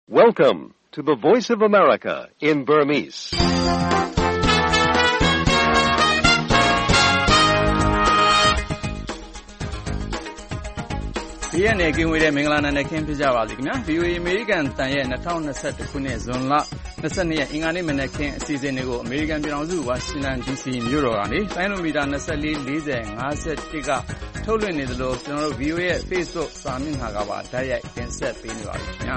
Welcome to the Voice of America in Burmese. DNA ကင်းဝေးတဲ့မင်္ဂလာနံနဲ့ခင်းပြကြပါစေခင်ဗျာ VOA American တန်ရဲ့2021ခုနှစ်ဇွန်လ22ရက်အင်္ဂါနေ့မနက်ခင်းအစီအစဉ်တွေကို American ပြည်ထောင်စု Washington DC မြို့တော်ကနေတိုင်းလိုမီတာ24 40 51ကထုတ်လွှင့်နေသလိုကျွန်တော်တို့ VOA ရဲ့ Facebook စာမျက်နှာကပါဓာတ်ရိုက်တင်ဆက်ပေးနေပါပြီခင်ဗျာ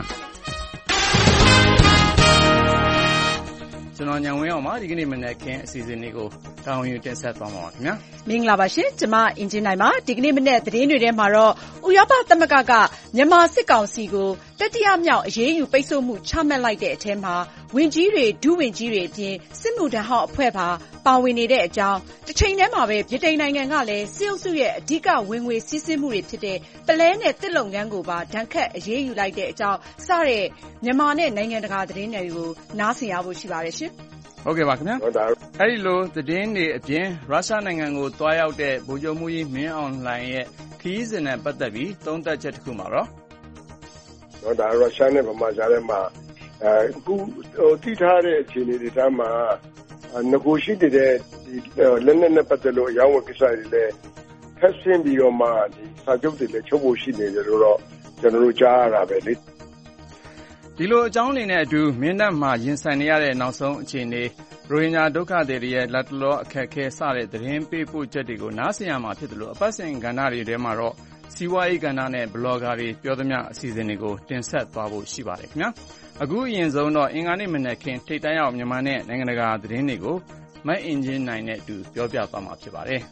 ကျွန်တော်ညံဝင်းအောင်ပါဒီကနေ့မနက်ခင်းအစီအစဉ်လေးကိုတောင်းယူတင်ဆက်သွားမှာပါခင်ဗျာမင်္ဂလာပါရှင်ကျမအင်ဂျင်နိုင်ပါဒီကနေ့မနက်သတင်းတွေထဲမှာတော့ဥရောပသမဂ္ဂကမြန်မာစစ်ကောင်စီကိုတတိယမြောက်အရေးယူပိတ်ဆို့မှုချမှတ်လိုက်တဲ့အထက်မှာဝန်ကြီးတွေဒုဝန်ကြီးတွေအပြင်စစ်မှုထမ်းဟောင်းအဖွဲ့ပါဝင်နေတဲ့အကြောင်းတစ်ချိန်တည်းမှာပဲဗြိတိန်နိုင်ငံကလည်းစစ်အုပ်စုရဲ့အဓိကဝင်ငွေစီးဆင်းမှုတွေဖြစ်တဲ့ပလဲနဲ့တစ်လုပ်ငန်းကိုပါဒဏ်ခတ်အရေးယူလိုက်တဲ့အကြောင်းစတဲ့မြန်မာနဲ့နိုင်ငံတကာသတင်းတွေကိုနားဆင်ရဖို့ရှိပါတယ်ရှင်ဟုတ်ကဲ့ပါခင်ဗျာအဲဒီလိုသတင်းတွေအပြင်ရုရှားနိုင်ငံကိုတွားရောက်တဲ့ဗိုလ်ချုပ်မှုကြီးမင်းအောင်လှိုင်ရဲ့ခရီးစဉ်နဲ့ပတ်သက်ပြီးသုံးသပ်ချက်တစ်ခုမှာတော့ဒါရုရှားနဲ့ဗမာကြားထဲမှာအခုတိထားတဲ့အခြေအနေတွေတမ်းမှာငကိုရှိတဲ့လက်နက်နဲ့ပတ်သက်လို့ရောင်းဝယ်ကိစ္စတွေလည်းဖက်ဆင်းပြီးတော့မှဒီစာချုပ်တွေလည်းချုပ်ဖို့ရှိနေတယ်လို့တော့ကျွန်တော်တို့ကြားရတာပဲလေဒီလိုအကြောင်းတွေနဲ့အတူမင်းတပ်မှာရင်ဆိုင်နေရတဲ့နောက်ဆုံးအခြေအနေရိုဟင်ဂျာဒုက္ခသည်တွေရဲ့လက်တလောအခက်အခဲစတဲ့သတင်းပေးပို့ချက်တွေကိုနားဆင်ရမှာဖြစ်တယ်လို့အပတ်စဉ်ကဏ္ဍတွေထဲမှာတော့စီးပွားရေးကဏ္ဍနဲ့ဘလော့ဂါတွေပြောသမျှအစီအစဉ်တွေကိုတင်ဆက်သွားဖို့ရှိပါတယ်ခင်ဗျာအခုအရင်ဆုံးတော့အင်္ဂါနေ့မနက်ခင်းထိပ်တန်းရောက်မြန်မာနဲ့နိုင်ငံတကာသတင်းတွေကိုမတ်အင်ဂျင်နိုင်နဲ့အတူပြောပြသွားမှာဖြစ်ပါတယ်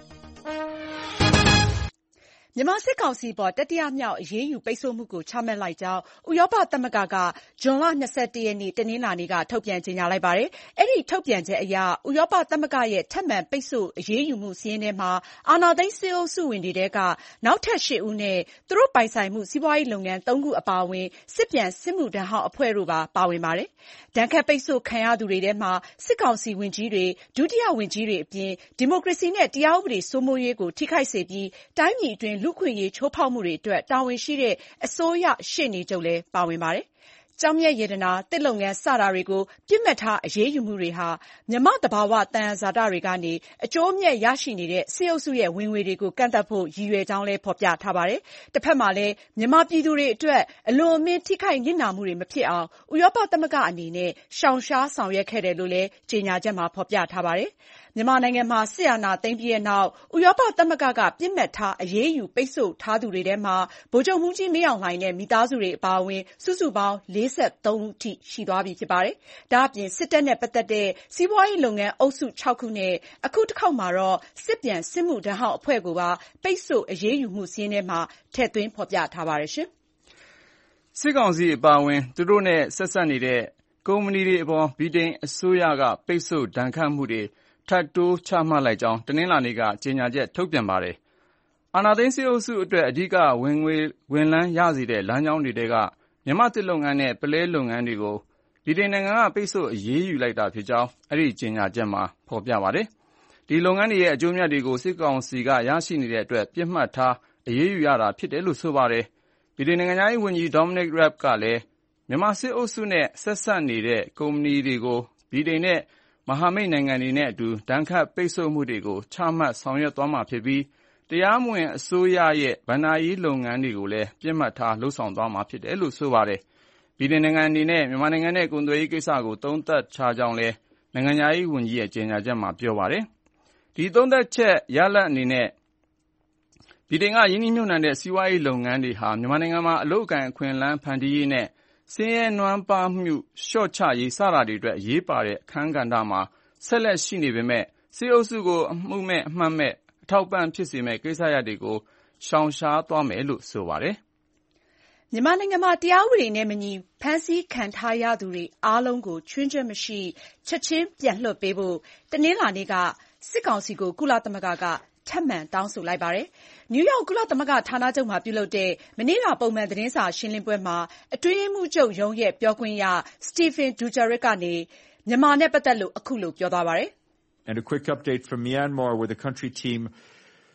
မြန်မာစစ်ကောင်စီပေါ်တတိယမြောက်အရေးယူပိတ်ဆို့မှုကိုချမှတ်လိုက်ကြောင်းဥရောပသမဂ္ဂကဇွန်လ21ရက်နေ့တနင်္လာနေ့ကထုတ်ပြန်ကြေညာလိုက်ပါတယ်။အဲဒီထုတ်ပြန်ချက်အရဥရောပသမဂ္ဂရဲ့ထပ်မံပိတ်ဆို့အရေးယူမှုစာရင်းထဲမှာအာဏာသိမ်းစစ်အုပ်စုဝင်တွေထဲကနောက်ထပ်8ဦးနဲ့သူတို့ပိုင်ဆိုင်မှုစီးပွားရေးလုပ်ငန်း3ခုအပါအဝင်စစ်ပြန်စစ်မှုထမ်းဟောင်းအဖွဲ့တို့ပါဝင်ပါတယ်။ဒဏ်ခတ်ပိတ်ဆို့ခံရသူတွေထဲမှာစစ်ကောင်စီဝန်ကြီးတွေဒုတိယဝန်ကြီးတွေအပြင်ဒီမိုကရေစီနဲ့တရားဥပဒေစိုးမိုးရေးကိုထိခိုက်စေပြီးတိုင်းပြည်အတွင်းလူ့အခွင့်အရေးချိုးဖောက်မှုတွေအတွက်တာဝန်ရှိတဲ့အစိုးရရှေ့နေချုပ်လည်းပါဝင်ပါတယ်။ကျောက်မျက်ရတနာတစ်လုပ်ငန်းစတာတွေကိုပြစ်မှတ်ထားအရေးယူမှုတွေဟာမြန်မာသဘာဝသယံဇာတတွေကနေအကျိုးအမြတ်ရရှိနေတဲ့စစ်အုပ်စုရဲ့ဝင်ငွေတွေကိုကန့်သတ်ဖို့ရည်ရွယ်ကြောင်းလည်းဖော်ပြထားပါတယ်။တစ်ဖက်မှာလည်းမြန်မာပြည်သူတွေအတွက်အလွန်အမင်းထိခိုက်နစ်နာမှုတွေမဖြစ်အောင်ဥရောပသမဂ္ဂအနေနဲ့ရှောင်ရှားဆောင်ရွက်ခဲ့တယ်လို့လည်းကြေညာချက်မှာဖော်ပြထားပါတယ်။မြန်မာနိုင်ငံမှာစစ်အာဏာသိမ်းပြီးတဲ့နောက်ဥရောပသမဂ္ဂကပြစ်မှတ်ထားအရေးယူပိတ်ဆို့ထားသူတွေထဲမှာဗိုလ်ချုပ်မှူးကြီးမင်းအောင်လှိုင်နဲ့မိသားစုတွေအပါအဝင်စုစုပေါင်း43ဦးထိရှိသွားပြီဖြစ်ပါတယ်။ဒါ့အပြင်စစ်တပ်နဲ့ပတ်သက်တဲ့စီးပွားရေးလုပ်ငန်းအုပ်စု6ခုနဲ့အခုတစ်ခေါက်မှာတော့စစ်ပြန်စစ်မှုထမ်းဟောင်းအဖွဲ့ကိုပါပိတ်ဆို့အရေးယူမှုစာရင်းထဲမှာထည့်သွင်းဖော်ပြထားပါတယ်ရှင်။စစ်ကောင်စီအပါအဝင်သူတို့နဲ့ဆက်ဆက်နေတဲ့ကုမ္ပဏီတွေအပေါ်ဗြိတိန်အစိုးရကပိတ်ဆို့ဒဏ်ခတ်မှုတွေထပ်တိုးချမှတ်လိုက်ကြောင်းတနင်္လာနေ့ကကြေညာချက်ထုတ်ပြန်ပါတယ်။အာဏာသိမ်းစစ်အုပ်စုအတွက်အဓိကဝင်လန်းရစေတဲ့လမ်းကြောင်းတွေထဲကမြန်မာတစ်လုပ်ငန်းနဲ့ပလဲလုပ်ငန်းတွေကိုဗြိတိန်နိုင်ငံကပိတ်ဆို့အရေးယူလိုက်တာဖြစ်ကြောင်းအဲ့ဒီကြေညာချက်မှာဖော်ပြပါတယ်။ဒီလုပ်ငန်းတွေရဲ့အကျိုးမြတ်တွေကိုစစ်ကောင်စီကရရှိနေတဲ့အတွက်ပြစ်မှတ်ထားအရေးယူရတာဖြစ်တယ်လို့ဆိုပါတယ်။ဗြိတိန်နိုင်ငံသားရေးဝန်ကြီး Dominic Raab ကလည်းမြန်မာစစ်အုပ်စုနဲ့ဆက်ဆက်နေတဲ့ကုမ္ပဏီတွေကိုဗြိတိန်နဲ့မဟာမိတ်နိုင်ငံတွေနဲ့အတူဒဏ်ခတ်ပိတ်ဆို့မှုတွေကိုချမှတ်ဆောင်ရွက်သွားမှာဖြစ်ပြီးတရားမဝင်အစိုးရရဲ့ဘဏ္ဍာရေးလုပ်ငန်းတွေကိုလည်းပြစ်မှတ်ထားလှုပ်ဆောင်သွားမှာဖြစ်တယ်လို့ဆိုပါတယ်။ဗြိတိန်နိုင်ငံအနေနဲ့မြန်မာနိုင်ငံနဲ့ကုန်သွယ်ရေးကိစ္စကိုသုံးသပ်ထားကြောင်းလည်းနိုင်ငံသားရေးဝန်ကြီးရဲ့ကြေညာချက်မှာပြောပါတယ်။ဒီသုံးသပ်ချက်ရလဒ်အနေနဲ့ဗြိတိန်ကယင်းနှိမ့်ညွှန်တဲ့စီးပွားရေးလုပ်ငန်းတွေဟာမြန်မာနိုင်ငံမှာအလုပ်အကိုင်အခွင့်အလမ်းဖန်တီးရေးနဲ့ဆင်းရဲနွမ်းပါးမှုလျှော့ချရေးစတာတွေအတွက်အရေးပါတဲ့အခန်းကဏ္ဍမှာဆက်လက်ရှိနေပေမဲ့စစ်အုပ်စုကိုအမှုမဲ့အမှတ်မဲ့အထောက်ပံ့ဖြစ်စေမဲ့ကိစ္စရပ်တွေကိုရှောင်ရှားသွားမယ်လို့ဆိုပါတယ်။မြန်မာနိုင်ငံမှာတရားဥပဒေနဲ့မညီဖမ်းဆီးခံထားရသူတွေအားလုံးကိုချွင်းချက်မရှိချက်ချင်းပြန်လွှတ်ပေးဖို့တနင်္လာနေ့ကစစ်ကောင်စီကိုကုလသမဂ္ဂကထပ်မံတောင်းဆိုလိုက်ပါတယ်။နယူးယောက်ကုလသမဂ္ဂဌာနချုပ်မှာပြုလုပ်တဲ့မနေ့ကပုံမှန်သတင်းစာရှင်းလင်းပွဲမှာအတွင်းရေးမှူးချုပ်ရုံးရဲ့ပြောခွင့်ရ Stephen Dujarric ကနေမြန်မာနဲ့ပတ်သက်လို့အခုလိုပြောသွားပါတယ်။ And a quick update from Myanmar where the country team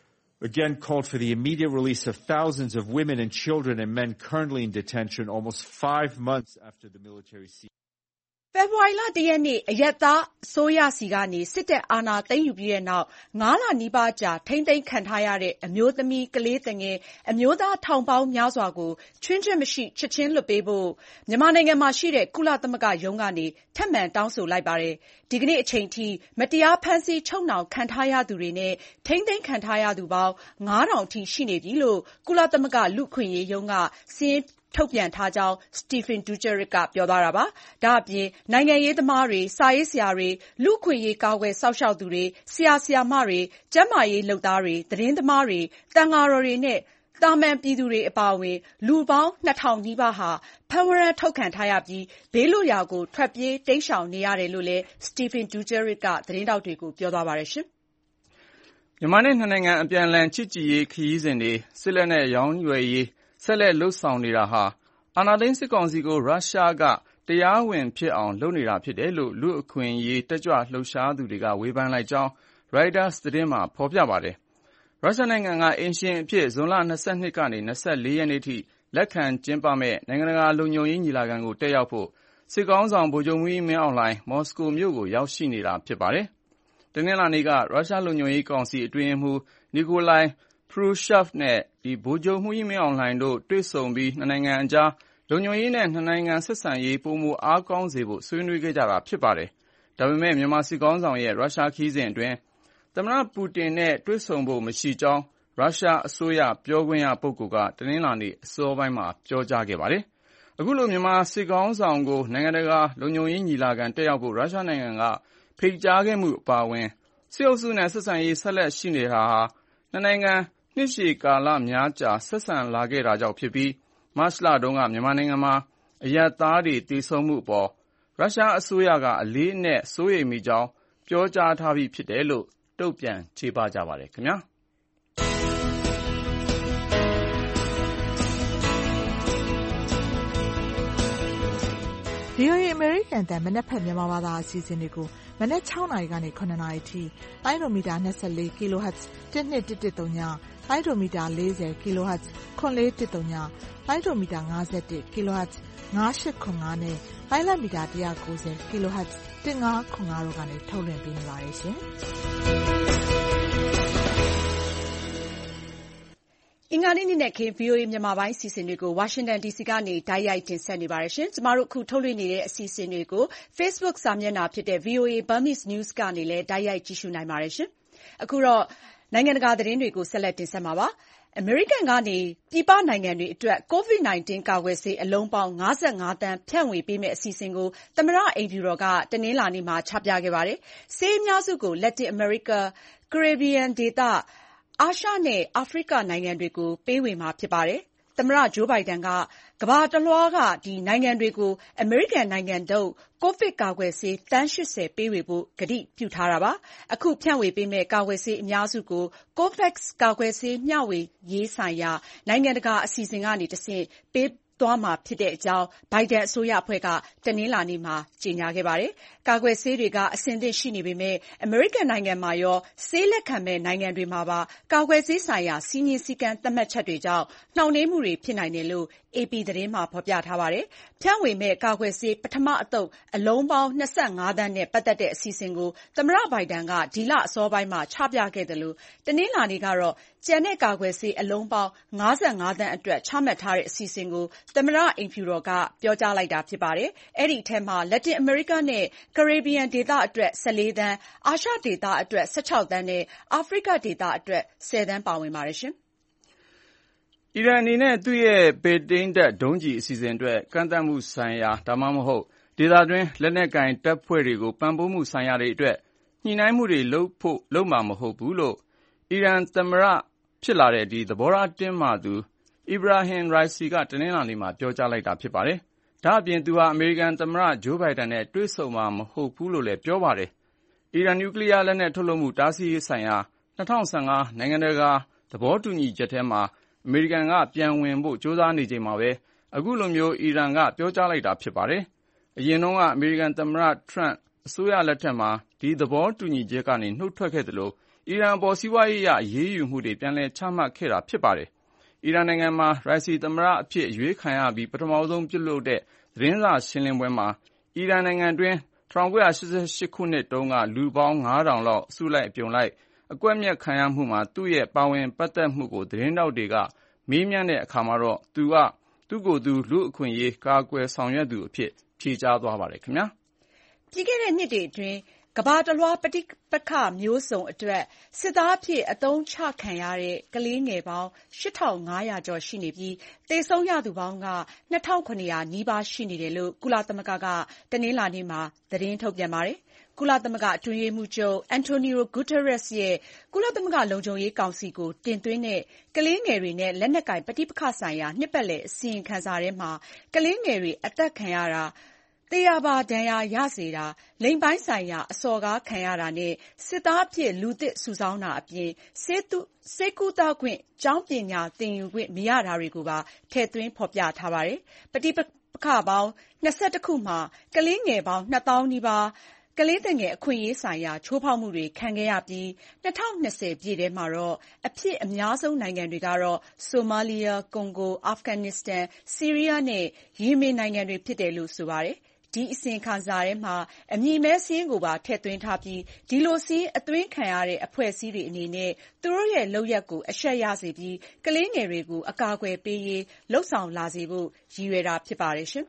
again called for the immediate release of thousands of women and children and men currently in detention almost 5 months after the military siege. ဖေဖော်ဝါရီလ 1 ရက်နေ့အရပ်သားအစိုးရဆီကနေစစ်တပ်အာဏာသိမ်းယူပြီးတဲ့နောက်9 လနီးပါးကြာထိန်းသိမ်းခံထားရတဲ့အမျိုးသမီးကလေးသူငယ်အမျိုးသားထောင်ပေါင်းများစွာကိုချွင်းချက်မရှိချက်ချင်းလွှတ်ပေးဖို့မြန်မာနိုင်ငံမှာရှိတဲ့ကုလသမဂ္ဂရုံးကနေထပ်မံတောင်းဆိုလိုက်ပါတယ်။ဒီကနေ့အချိန်ထိမတရားဖမ်းဆီးချုပ်နှောင်ခံထားရသူတွေနဲ့ထိန်းသိမ်းခံထားရသူပေါင်း 9000 အထိရှိနေပြီလို့ကုလသမဂ္ဂလူ့အခွင့်အရေးရုံးကစာရင်းထုတ်ပြန်ထားကြောင်း Stephen Dujarric ကပြောသွားတာပါ။ဒါအပြင်နိုင်ငံရေးသမားတွေ၊စာရေးဆရာတွေ၊လူ့အခွင့်အရေးကာကွယ်စောင့်ရှောက်သူတွေ၊ဆရာဆရာမတွေ၊ကျန်းမာရေးလုပ်သားတွေ၊သတင်းသမားတွေ၊သံဃာတော်တွေနဲ့သာမန်ပြည်သူတွေအပါအဝင်လူပေါင်း 2000 နီးပါးဟာဖမ်းဝရမ်းထုတ်ခံထားရပြီးဘေးလွတ်ရာကိုထွက်ပြေးတိမ်းရှောင်နေရတယ်လို့လည်း Stephen Dujarric ကသတင်းထောက်တွေကိုပြောသွားပါတယ်။မြန်မာနဲ့နှစ်နိုင်ငံအပြန်အလှန်ချစ်ကြည်ရေးခရီးစဉ်တွေစစ်လက်နက်ရောင်းဝယ်ရေးဆက်လက်လုပ်ဆောင်နေတာဟာအာဏာသိမ်းစစ်ကောင်စီကိုရုရှားကတရားဝင်ဖြစ်အောင်လုပ်နေတာဖြစ်တယ်လို့လူ့အခွင့်အရေးတက်ကြွလှုပ်ရှားသူတွေကဝေဖန်လိုက်ကြောင်း Reuters သတင်းမှာဖော်ပြပါတယ်။ရုရှားနိုင်ငံကအိမ်ရှင်အဖြစ်ဇွန်လ 22 ကနေ 24 ရက်နေ့ထိလက်ခံကျင်းပမယ့်နိုင်ငံတကာလုံခြုံရေးညီလာခံကိုတက်ရောက်ဖို့စစ်ကောင်ဆောင်ဗိုလ်ချုပ်မှူးကြီးမင်းအောင်လှိုင်မော်စကိုမြို့ကိုရောက်ရှိနေတာဖြစ်ပါတယ်။တနင်္လာနေ့ကရုရှားလုံခြုံရေးကောင်စီအတွင်းရေးမှူးနီကိုလိုင်ဖရူရှဗ်နဲ့ဗိုလ်ချုပ်မှူးကြီးမင်းအောင်လှိုင်တို့တွေ့ဆုံပြီးနှစ်နိုင်ငံအကြားလုံခြုံရေးနဲ့နှစ်နိုင်ငံဆက်ဆံရေးပိုမိုအားကောင်းစေဖို့ဆွေးနွေးခဲ့ကြတာဖြစ်ပါတယ်။ဒါပေမဲ့မြန်မာစစ်ကောင်ဆောင်ရဲ့ရုရှားခရီးစဉ်အတွင်းသမ္မတပူတင်နဲ့တွေ့ဆုံဖို့မရှိကြောင်းရုရှားအစိုးရပြောခွင့်ရပုဂ္ဂိုလ်ကတနင်္လာနေ့အစောပိုင်းမှာပြောကြားခဲ့ပါတယ်။အခုလိုမြန်မာစစ်ကောင်ဆောင်ကိုနိုင်ငံတကာလုံခြုံရေးညီလာခံတက်ရောက်ဖို့ရုရှားနိုင်ငံကဖိတ်ကြားခဲ့မှုအပါအဝင်စစ်အုပ်စုနဲ့ဆက်ဆံရေးဆက်လက်ရှိနေတာဟာနှစ်နိုင်ငံနှစ်ရှည်ကာလများကြာဆက်ဆံလာခဲ့တာကြောင့်ဖြစ်ပြီးမတ်လတုန်းကမြန်မာနိုင်ငံမှာအရပ်သားတွေသေဆုံးမှုအပေါ်ရုရှားအစိုးရကအလေးအနက်စိုးရိမ်မိကြောင်းပြောကြားထားပြီးဖြစ်တယ်လို့တုံ့ပြန်ချေပကြပါတယ်ခင်ဗျာ။ VOA အမေရိကန်တန်မနက်ဖက်မြန်မာဘာသာအစီအစဉ်တွေကိုမနက် 6 နာရီကနေ 9 နာရီထိလိုင်းဒိုမီတာ 24 kHz 12110ညလိုင်းဒိုမီတာ 40 kHz 9110ညလိုင်းဒိုမီတာ 51 kHz 9805နဲ့လိုင်းလမီတာ 190 kHz 1505တို့ကနေထုတ်လွှင့်ပေးနေပါတယ်ရှင်။အင်္ဂါနေ့နဲ့ခင် VOA မြန်မာပိုင်းအစီအစဉ်တွေကို Washington DC ကနေတိုက်ရိုက်တင်ဆက်နေပါတယ်ရှင်။ကျမတို့အခုထုတ်လွှင့်နေတဲ့အစီအစဉ်တွေကို Facebook စာမျက်နှာဖြစ်တဲ့ VOA Burmese News ကနေလည်းတိုက်ရိုက်ကြည့်ရှုနိုင်ပါတယ်ရှင်။အခုတော့နိုင်ငံတကာသတင်းတွေကိုဆက်လက်တင်ဆက်မှာပါ။အမေရိကန်ကနေပြည်ပနိုင်ငံတွေအတွက် COVID-19 ကာကွယ်ဆေးအလုံးပေါင်း55 သန်းဖြန့်ဝေပေးမယ့်အစီအစဉ်ကိုသမ္မတအိမ်ဖြူတော်ကတနင်္လာနေ့မှာချပြခဲ့ပါတယ်။ဆေးအများစုကိုလက်တင်အမေရိက၊ကာရစ်ဘီယံဒေသအာရှနဲ့အာဖရိကနိုင်ငံတွေကိုပေးဝေမှာဖြစ်ပါတယ်။သမ္မတဂျိုးဘိုင်ဒန်ကကမ္ဘာတလွှားကနိုင်ငံတွေကိုအမေရိကန်နိုင်ငံထုတ်ကိုဗစ်ကာကွယ်ဆေးသန်း 80 ပေးဝေဖို့ကတိပြုထားတာပါ။အခုဖြန့်ဝေပေးမယ့်ကာကွယ်ဆေးအများစုကို COVAX ကာကွယ်ဆေးမျှဝေရေးဆိုင်ရာနိုင်ငံတကာအစီအစဉ်ကနေတဆင့်ပေးသွားမှာဖြစ်တဲ့အကြောင်းဘိုင်ဒန်အစိုးရအဖွဲ့ကတနင်္လာနေ့မှာကြေညာခဲ့ပါတယ်။ကာကွယ်ဆေးတွေကအဆင်သင့်ရှိနေပေမဲ့အမေရိကန်နိုင်ငံမှာရောဆေးလက်ခံမဲ့နိုင်ငံတွေမှာပါကာကွယ်ဆေးဆိုင်ရာစည်းမျဉ်းစည်းကမ်းသတ်မှတ်ချက်တွေကြောင့်နှောင့်နှေးမှုတွေဖြစ်နိုင်တယ်လို့ AP သတင်းမှာဖော်ပြထားပါတယ်။ဖြန့်ဝေမဲ့ကာကွယ်ဆေးပထမအသုတ်အလုံးပေါင်း25 သန်းနဲ့ပတ်သက်တဲ့အစီအစဉ်ကိုသမ္မတဘိုင်ဒန်ကဒီလအစောပိုင်းမှာချပြခဲ့တယ်လို့တနင်္လာနေ့ကတော့ကျန်တဲ့ကာကွယ်ဆေးအလုံးပေါင်း55 သန်းအတွက်ချမှတ်ထားတဲ့အစီအစဉ်ကိုသမ္မတအိမ်ဖြူတော်ကပြောကြားလိုက်တာဖြစ်ပါတယ်။အဲဒီအထက်မှာလက်တင်အမေရိကနဲ့ကာရစ်ဘီယံဒေသအတွက်14 သန်း၊အာရှဒေသအတွက်16 သန်းနဲ့အာဖရိကဒေသအတွက်10 သန်းပါဝင်ပါတယ်ရှင်။အီရန်အနေနဲ့သူ့ရဲ့ပဲ့ထိန်းတပ်ဒုံးကျည်အစီအစဉ်အတွက်ကန့်သတ်မှုဆိုင်ရာဒါမှမဟုတ်ဒေသတွင်းလက်နက်ကိုင်တပ်ဖွဲ့တွေကိုပံ့ပိုးမှုဆိုင်ရာတွေအတွက်ညှိနှိုင်းမှုတွေလုပ်မှာမဟုတ်ဘူးလို့အီရန်သမ္မတဖြစ်လာတဲ့သဘောထားတင်းမာသူEbrahim Raisi ကတနင်္လာနေ့မှာပြောကြားလိုက်တာဖြစ်ပါတယ်။ဒါ့အပြင်သူဟာအမေရိကန်သမ္မတဂျိုးဘိုင်ဒန်နဲ့တွေ့ဆုံမှာမဟုတ်ဘူးလို့လည်းပြောပါတယ်။အီရန်နျူကလ িয়ারလက်နက်ထုတ်လုပ်မှုတားဆီးရေးဆိုင်ရာ2015နိုင်ငံတကာသဘောတူညီချက်ထဲမှာအမေရိကန်ကပြန်ဝင်ဖို့ကြိုးစားနေချိန်မှာပဲအခုလိုမျိုးအီရန်ကပြောကြားလိုက်တာဖြစ်ပါတယ်။အရင်တုန်းကအမေရိကန်သမ္မတထရန့်အစိုးရလက်ထက်မှာဒီသဘောတူညီချက်ကနေနှုတ်ထွက်ခဲ့သလိုအီရန်အပေါ်စီးပွားရေးအရအရေးယူမှုတွေပြန်လည်ချမှတ်ခဲ့တာဖြစ်ပါတယ်။အီရန်နိုင်ငံမှာရိုက်စီသမ္မတအဖြစ်အရွေးခံရပြီးပထမဆုံးပြုလုပ်တဲ့သတင်းစာရှင်းလင်းပွဲမှာအီရန်နိုင်ငံတွင်း1988 ခုနှစ်တုန်းကလူပေါင်း 9,000 လောက်အစုလိုက်အပြုံလိုက်အကွက်မျက်ခံရမှုမှာသူ့ရဲ့ပါဝင်ပတ်သက်မှုကိုသတင်းတောက်တွေကမေးမြန်းတဲ့အခါမှာတော့သူ့ကိုယ်သူလူ့အခွင့်အရေးကာကွယ်ဆောင်ရွက်သူအဖြစ်ဖြေကြားသွားပါတယ်ခင်ဗျာ။ပြီးခဲ့တဲ့နှစ်တွေအတွင်းကမ္ဘာတလွှားပဋိပက္ခမျိုးစုံအတွက်စစ်သားအဖြစ်အသုံးချခံရတဲ့ကလေးငယ်ပေါင်း 8,500 ကျော်ရှိနေပြီးသေဆုံးရသူပေါင်းက 2,700 နီးပါးရှိနေတယ်လို့ကုလသမဂ္ဂကတနင်္လာနေ့မှာသတင်းထုတ်ပြန်ပါတယ်။ကုလသမဂ္ဂအတွင်းရေးမှူးချုပ် Antonio Guterres ရဲ့ကုလသမဂ္ဂလုံခြုံရေးကောင်စီကိုတင်သွင်းတဲ့ကလေးငယ်တွေနဲ့လက်နက်ကိုင်ပဋိပက္ခဆိုင်ရာနှစ်ပတ်လည်အစီရင်ခံစာထဲမှာကလေးငယ်တွေအသက်ခံရတာသေရာပါဒဏ်ရာရစေတာလိင်ပိုင်းဆိုင်ရာအစော်ကားခံရတာနဲ့စစ်သားအဖြစ်လူသစ်စုဆောင်းတာအပြင်ဆေးကုသခွင့်ကျောင်းပညာသင်ယူခွင့်မရတာတွေကိုပါထည့်သွင်းဖော်ပြထားပါတယ်။ပဋိပက္ခပေါင်း21ခုမှာကလေးငယ်ပေါင်း 2,000 နီးပါးကလေးသူငယ်အခွင့်အရေးဆိုင်ရာချိုးဖောက်မှုတွေခံခဲ့ရပြီး2020ပြည့်ထဲမှာတော့အဖြစ်အများဆုံးနိုင်ငံတွေကတော့ဆိုမာလီယာ၊ကွန်ဂို၊အာဖဂန်နစ္စတန်၊ဆီးရီးယားနဲ့ယီမင်နိုင်ငံတွေဖြစ်တယ်လို့ဆိုပါတယ်။ဒီအစီရင်ခံစာထဲမှာအမည်မဲစာရင်းကိုပါထည့်သွင်းထားပြီးဒီလိုစာရင်းအသွင်းခံရတဲ့အဖွဲ့အစည်းတွေအနေနဲ့သူတို့ရဲ့လုပ်ရပ်ကိုအရှက်ရစေပြီးကလေးငယ်တွေကိုအကာအကွယ်ပေးရေးလုပ်ဆောင်လာစေဖို့ရည်ရွယ်တာဖြစ်ပါတယ်။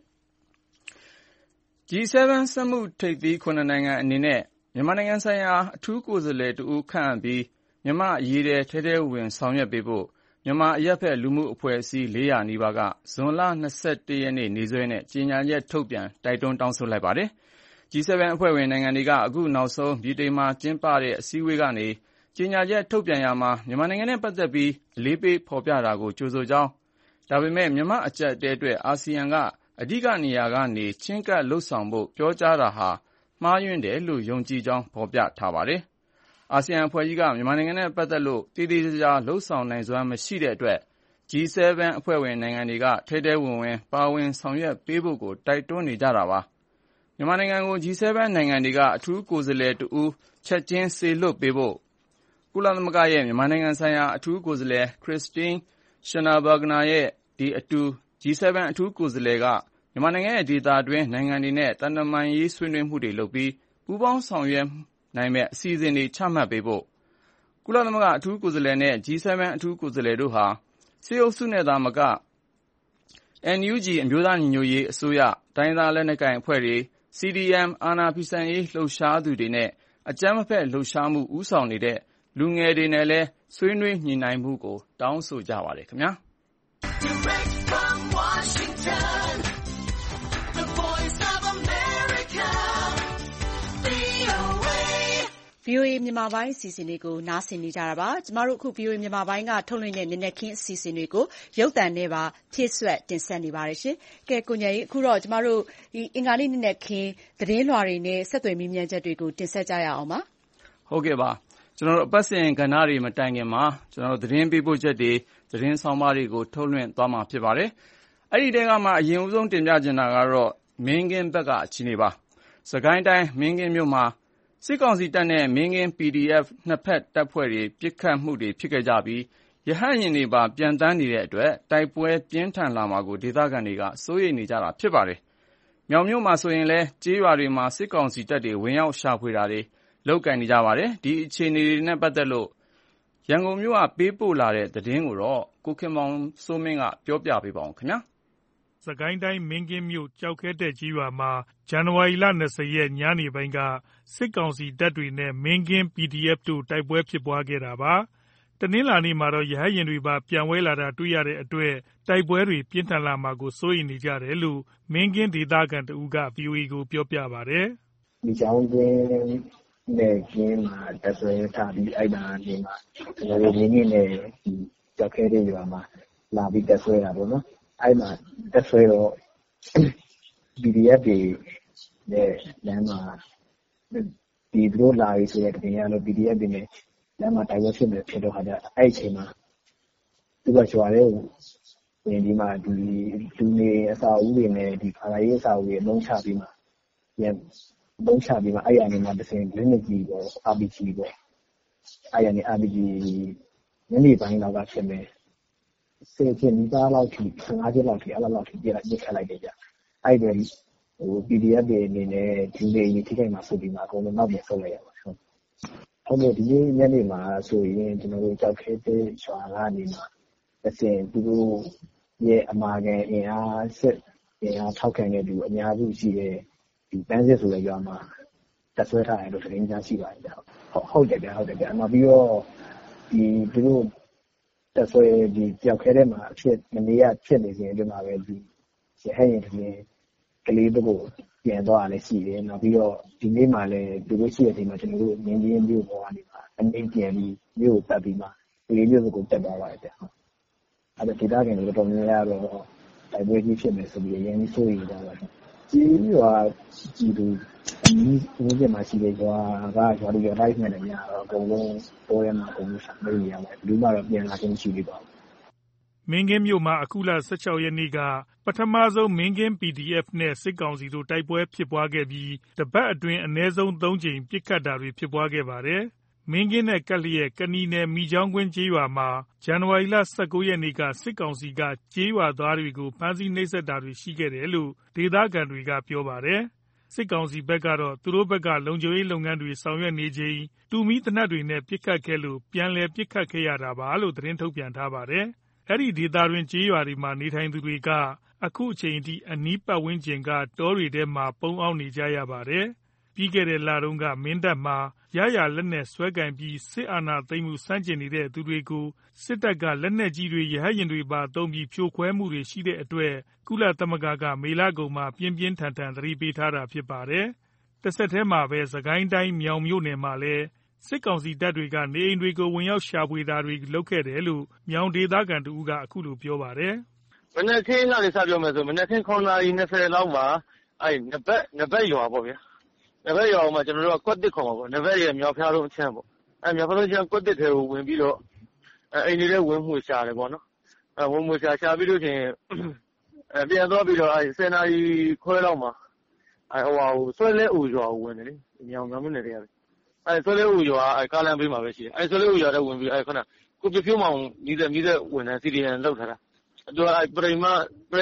G7 စက်မှုထိပ်သီး7နိုင်ငံအနေနဲ့မြန်မာနိုင်ငံဆိုင်ရာအထူးကိုယ်စားလှယ်တဦးခန့်အပ်ပြီးမြန်မာ့အရေးထဲထဲဝင်ဆောင်ရွက်ပေးဖို့မြန်မာအရပ်ဖက်လူမှုအဖွဲ့အစည်း400နီးပါးကဇွန်လ21ရက်နေ့စွဲနဲ့ကြေညာချက်ထုတ်ပြန်တိုက်တွန်းတောင်းဆိုလိုက်ပါတယ်။ G7 အဖွဲ့ဝင်နိုင်ငံတွေကအခုနောက်ဆုံးဗြိတိန်မှာကျင်းပတဲ့အစည်းအဝေးကနေကြေညာချက်ထုတ်ပြန်ရာမှာမြန်မာနိုင်ငံနဲ့ပတ်သက်ပြီးအလေးပေးဖော်ပြတာကိုကြိုဆိုကြောင်းဒါပေမဲ့မြန်မာအကျပ်အတည်းအတွက်အာဆီယံကအဓိကနေရာကနေချဉ်းကပ်လုပ်ဆောင်ဖို့ပြောကြားတာဟာမှားယွင်းတယ်လို့ယုံကြည်ကြောင်းဖော်ပြထားပါတယ်။အာဆီယံအဖွဲ့ကြီးကမြန်မာနိုင်ငံနဲ့ပတ်သက်လို့တည်တည်ကြကြလုပ်ဆောင်နိုင်စွမ်းမရှိတဲ့အတွက် G7 အဖွဲ့ဝင်နိုင်ငံတွေကထဲထဲဝင်ဝင်ပါဝင်ဆောင်ရွက်ပေးဖို့ကိုတိုက်တွန်းနေကြတာပါ။မြန်မာနိုင်ငံကို G7 နိုင်ငံတွေကအထူးကိုယ်စားလှယ်တဦးချက်ချင်းစေလွှတ်ပေးဖို့ကုလသမဂ္ဂရဲ့မြန်မာနိုင်ငံဆိုင်ရာအထူးကိုယ်စားလှယ် Christine Schraner Burgener ရဲ့အတူ G7 အထူးကိုယ်စားလှယ်ကမြန်မာနိုင်ငံရဲ့ဒေသတွင်းနိုင်ငံတွေနဲ့သံတမန်ရေးဆွေးနွေးမှုတွေလုပ်ပြီးပူးပေါင်းဆောင်ရွက်နိုင်မယ့်အစီအစဉ်တွေချမှတ်ပေးဖို့ကုလသမဂ္ဂအထူးကိုယ်စားလှယ်နဲ့ G7 အထူးကိုယ်စားလှယ်တို့ဟာစစ်အုပ်စုနဲ့သာမက NUG အမျိုးသားညီညွတ်ရေးအစိုးရတိုင်းသားလက်နက်ကိုင်အဖွဲ့တွေ CDM အာဏာဖီဆန်ရေးလှုပ်ရှားသူတွေနဲ့အကြမ်းမဖက်လှုပ်ရှားမှုဦးဆောင်နေတဲ့လူငယ်တွေနဲ့လည်းဆွေးနွေးညှိနှိုင်းမှုကိုတောင်းဆိုကြပါတယ်ခင်ဗျာ။ VOA မြန်မာပိုင်းအစီအစဉ်တွေကိုနားဆင်နေကြတာပါ။ကျမတို့အခု VOA မြန်မာပိုင်းကထုတ်လွှင့်တဲ့နံနက်ခင်းအစီအစဉ်တွေကိုရုပ်သံနဲ့ပါဖြည့်စွက်တင်ဆက်နေပါတယ်ရှင်။ကဲကိုဉာဏ်ကြီးအခုတော့ကျမတို့အင်္ဂါနေ့နံနက်ခင်းသတင်းလွှာတွေနဲ့ဆက်သွယ်မေးမြန်းချက်တွေကိုတင်ဆက်ကြရအောင်ပါ။ဟုတ်ကဲ့ပါ။ကျွန်တော်တို့အပတ်စဉ်ကဏ္ဍတွေမတိုင်ခင်မှာကျွန်တော်တို့သတင်းပေးပို့ချက်တွေသတင်းဆောင်မတွေကိုထုတ်လွှင့်သွားမှာဖြစ်ပါတယ်။အဲ့ဒီတဲကမှအရင်ဦးဆုံးတင်ပြချင်တာကတော့မင်းကင်းဘက်ကအခြေအနေပါ။စကိုင်းတိုင်းမင်းကင်းမြို့မှာစစ်ကောင်စီတပ်နဲ့မင်းကင်း PDF နှစ်ဖက်တပ်ဖွဲ့တွေပစ်ခတ်မှုတွေဖြစ်ခဲ့ကြပြီးရဟတ်ယာဉ်တွေပါပြန်တန်းနေတဲ့အတွက်တိုက်ပွဲပြင်းထန်လာမှာကိုဒေသခံတွေကစိုးရိမ်နေကြတာဖြစ်ပါတယ်။မြောင်မြို့မှာဆိုရင်လည်းကျေးရွာတွေမှာစစ်ကောင်စီတပ်တွေဝင်ရောက်ရှာဖွေတာတွေလုပ်ကင်နေကြပါတယ်။ဒီအခြေအနေတွေနဲ့ပတ်သက်လို့ရန်ကုန်မြို့ကပေးပို့လာတဲ့သတင်းကိုတော့ကိုခင်မောင်စိုးမင်းကပြောပြပေးပါဦးခင်ဗျာ။စကိုင်းတိုင်းမင်းကင်းမြို့ကြောက်ခဲတဲ့ကြီးရွာမှာဇန်နဝါရီလ20ရက်ညနေပိုင်းကစစ်ကောင်စီတပ်တွေနဲ့မင်းကင်း PDF တို့တိုက်ပွဲဖြစ်ပွားခဲ့တာပါ။တနင်္လာနေ့မှာတော့ရဟတ်ယာဉ်တွေပါပြန်ဝဲလာတာတွေ့ရတဲ့အတွက်တိုက်ပွဲတွေပြင်းထန်လာမှာကိုစိုးရိမ်နေကြတယ်လို့မင်းကင်းဒေသခံတဦးက VOA ကိုပြောပြပါတယ်။ဒီကြောင်းတွင်နဲ့ကင်းမှာတက်ဆွဲထားပြီးအဲ့ဒါနေမှာကျွန်တော်တို့မင်းကင်းနဲ့ကြောက်ခဲတဲ့ရွာမှာလာပြီးတက်ဆွဲတာပေါ့နော်။အဲ့မှာတက်ဆွဲတော့ PDF တွေနဲ့လမ်းမှာဒီတို့လာပြီးဆိုတဲ့တင်ရလို့ PDF တွေနဲ့လမ်းမှာတိုက်ပွဲဖြစ်နေဖြစ်တော့ဟာကြအဲ့အချိန်မှာသူကရွာလေးကိုဝင်ဒီမှာဒီလူနေအစာအုပ်တွေနဲ့ဒီခါရေးအစာအုပ်တွေအလုံးချပြီးမှပြန်လုံးချပြီးမှအဲ့အနေမှာတစ်စင်လက်နက်ကြီးပေါ့ RPG ပေါ့အဲ့ရနေ RPG ညနေပိုင်းလောက်ကဖြစ်မယ်10ချက်နီးပါးလောက်ထိ15ချက်လောက်ထိအဲ့လောက်ထိပြစ်ခတ်လိုက်တယ်ဗျအဲ့ဒီPDF တွေအနေနဲ့ဒီနေ့ဒီထိခိုက်မှာဆိုပြီးမှအကုန်လုံးနောက်ပြန်ဆုတ်လိုက်ရပါဟုတ်တယ်ဒီညနေမှာဆိုရင်ကျွန်တော်တို့ကြောက်ခဲတဲ့ရွာကနေမှာတစ်စင်သူတို့ရဲ့အမာခံအင်အားစစ်အင်အားထောက်ခံတဲ့လူအများစုရှိတဲ့ဒီပန်းစစ်ဆိုတဲ့ရွာမှာတက်ဆွဲထားတယ်လို့သတင်းကြားရှိပါတယ်ဗျဟုတ်တယ်ဗျအမှပြီးတော့ဒီသူတို့တက်ဆွဲဒီကြောက်ခဲတဲ့မှာအဖြစ်မနေ့ကဖြစ်နေစဉ်အတွင်းမှာပဲဒီရဟရင်တည်းကလေးတို့ပြန်သွားရလဲရှိတယ်နောက်ပြီးတော့ဒီနေ့မှလည်းသူတို့ရှိတဲ့ဒီမှာကျွန်တော်တို့ငင်းချင်းမျိုးပေါ်ကနေမှာအနေပြန်ပြီးမျိုးတက်ပြီးမှကလေးမျိုးကိုတက်သွားပါတယ်ဗျအဲ့ဒါဒေတာခင်တို့တော်များများတော့တိုက်ပွဲကြီးဖြစ်မယ်ဆိုပြီးရင်းနှီးဆိုရတာပါကြီးရွာကြီးသူဒီနေ့မှရှိတဲ့ရွာကရွာတွေလိုက်နေတယ်များတော့အကုန်လုံးပေါ်ရမှာအကုန်လုံးဆက်နေရမယ်ဘူးမှတော့ပြန်လာခြင်းရှိသေးပါဘူးမင်းကင်းမြို့မှာအခုလ16ရက်နေ့ကပထမဆုံးမင်းကင်း PDF နဲ့စစ်ကောင်စီတို့တိုက်ပွဲဖြစ်ပွားခဲ့ပြီးတပတ်အတွင်းအနည်းဆုံး3ကြိမ်ပစ်ခတ်တာတွေဖြစ်ပွားခဲ့ပါတယ်။မင်းကင်းနဲ့ကပ်လျက်ကနီနယ်မိချောင်းကွင်းကျေးရွာမှာဇန်နဝါရီလ19ရက်နေ့ကစစ်ကောင်စီကကျေးရွာသားတွေကိုဖမ်းဆီးနှိပ်စက်တာတွေရှိခဲ့တယ်လို့ဒေသခံတွေကပြောပါတယ်။စစ်ကောင်စီဘက်ကတော့သူတို့ဘက်ကလုံခြုံရေးလုပ်ငန်းတွေဆောင်ရွက်နေချိန်တူမီသေနတ်တွေနဲ့ပစ်ခတ်ခဲ့လို့ပြန်လည်ပစ်ခတ်ခဲ့ရတာပါလို့သတင်းထုတ်ပြန်ထားပါတယ်။အဲ့ဒီဒေသတွင်းကျေးရွာတွေမှာနေထိုင်သူတွေကအခုအချိန်အထိအနီးပတ်ဝန်းကျင်ကတောတွေထဲမှာပုန်းအောင်နေကြရပါတယ်။ပြီးခဲ့တဲ့လတုန်းကမင်းတပ်မှာရလက်နဲ့ဆွဲကင်ပြီးစစ်အာဏာသိမ်းမှုစန့်ကျင်နေတဲ့သူတွေကိုစစ်တပ်ကလက်နက်ကြီးတွေရဟတ်ယာဉ်တွေပါသုံးပြီးဖြိုခွဲမှုတွေရှိတဲ့အတွက်ကုလသမဂ္ဂကမေလကုန်မှာပြင်းပြင်းထန်ထန်သတိပေးထားတာဖြစ်ပါတယ်။တစ်ဆက်တည်းမှာပဲစကိုင်းတိုင်းမြောင်မြို့နယ်မှာလည်းစစ်ကောင်စီတပ်တွေကနေအိမ်တွေကိုဝင်ရောက်ရှာဖွေတာတွေလုပ်ခဲ့တယ်လို့မြောင်ဒေသခံတဦးကအခုလိုပြောပါတယ်။မနက်ခင်းကနေစပြောမယ်ဆိုမနက်ခင်း9:20လောက်မှာအဲ့နဘက်ရွာပေါ့ဗျာ။နဘက်ရွာမှာကျွန်တော်တို့ကကွက်တစ်ခေါ်မှာပေါ့။နဘက်ရဲ့မြောက်ဖျားလုံးအချမ်းပေါ့။အဲ့မြောက်ဖျားလုံးအချမ်းကွက်တစ်ထဲကိုဝင်ပြီးတော့အိမ်တွေဝင်မှုရှာတယ်ပေါ့နော်။အဲ့ဝင်မှုရှာပြီးလို့ချင်းပြန်သွားပြီးတော့အဲ့10နာရီခွဲလောက်မှာအဲ့ဟိုဆွဲလဲဦးရွာကိုဝင်တယ်လေ။မြောင်မြို့နယ်တွေကအဲ့ဆွဲလဲဦးရွာအဲ့ကားလမ်းဘေးမှာပဲရှိတယ်အဲ့ဆွဲလဲဦးရွာတော့ဝင်ပြီးအဲ့ခဏကိုပြဖြိုးမောင်မိသက်ဝင်တယ်စီဒီအန်လောက်ထားတာသူကအဲ့ပရိမ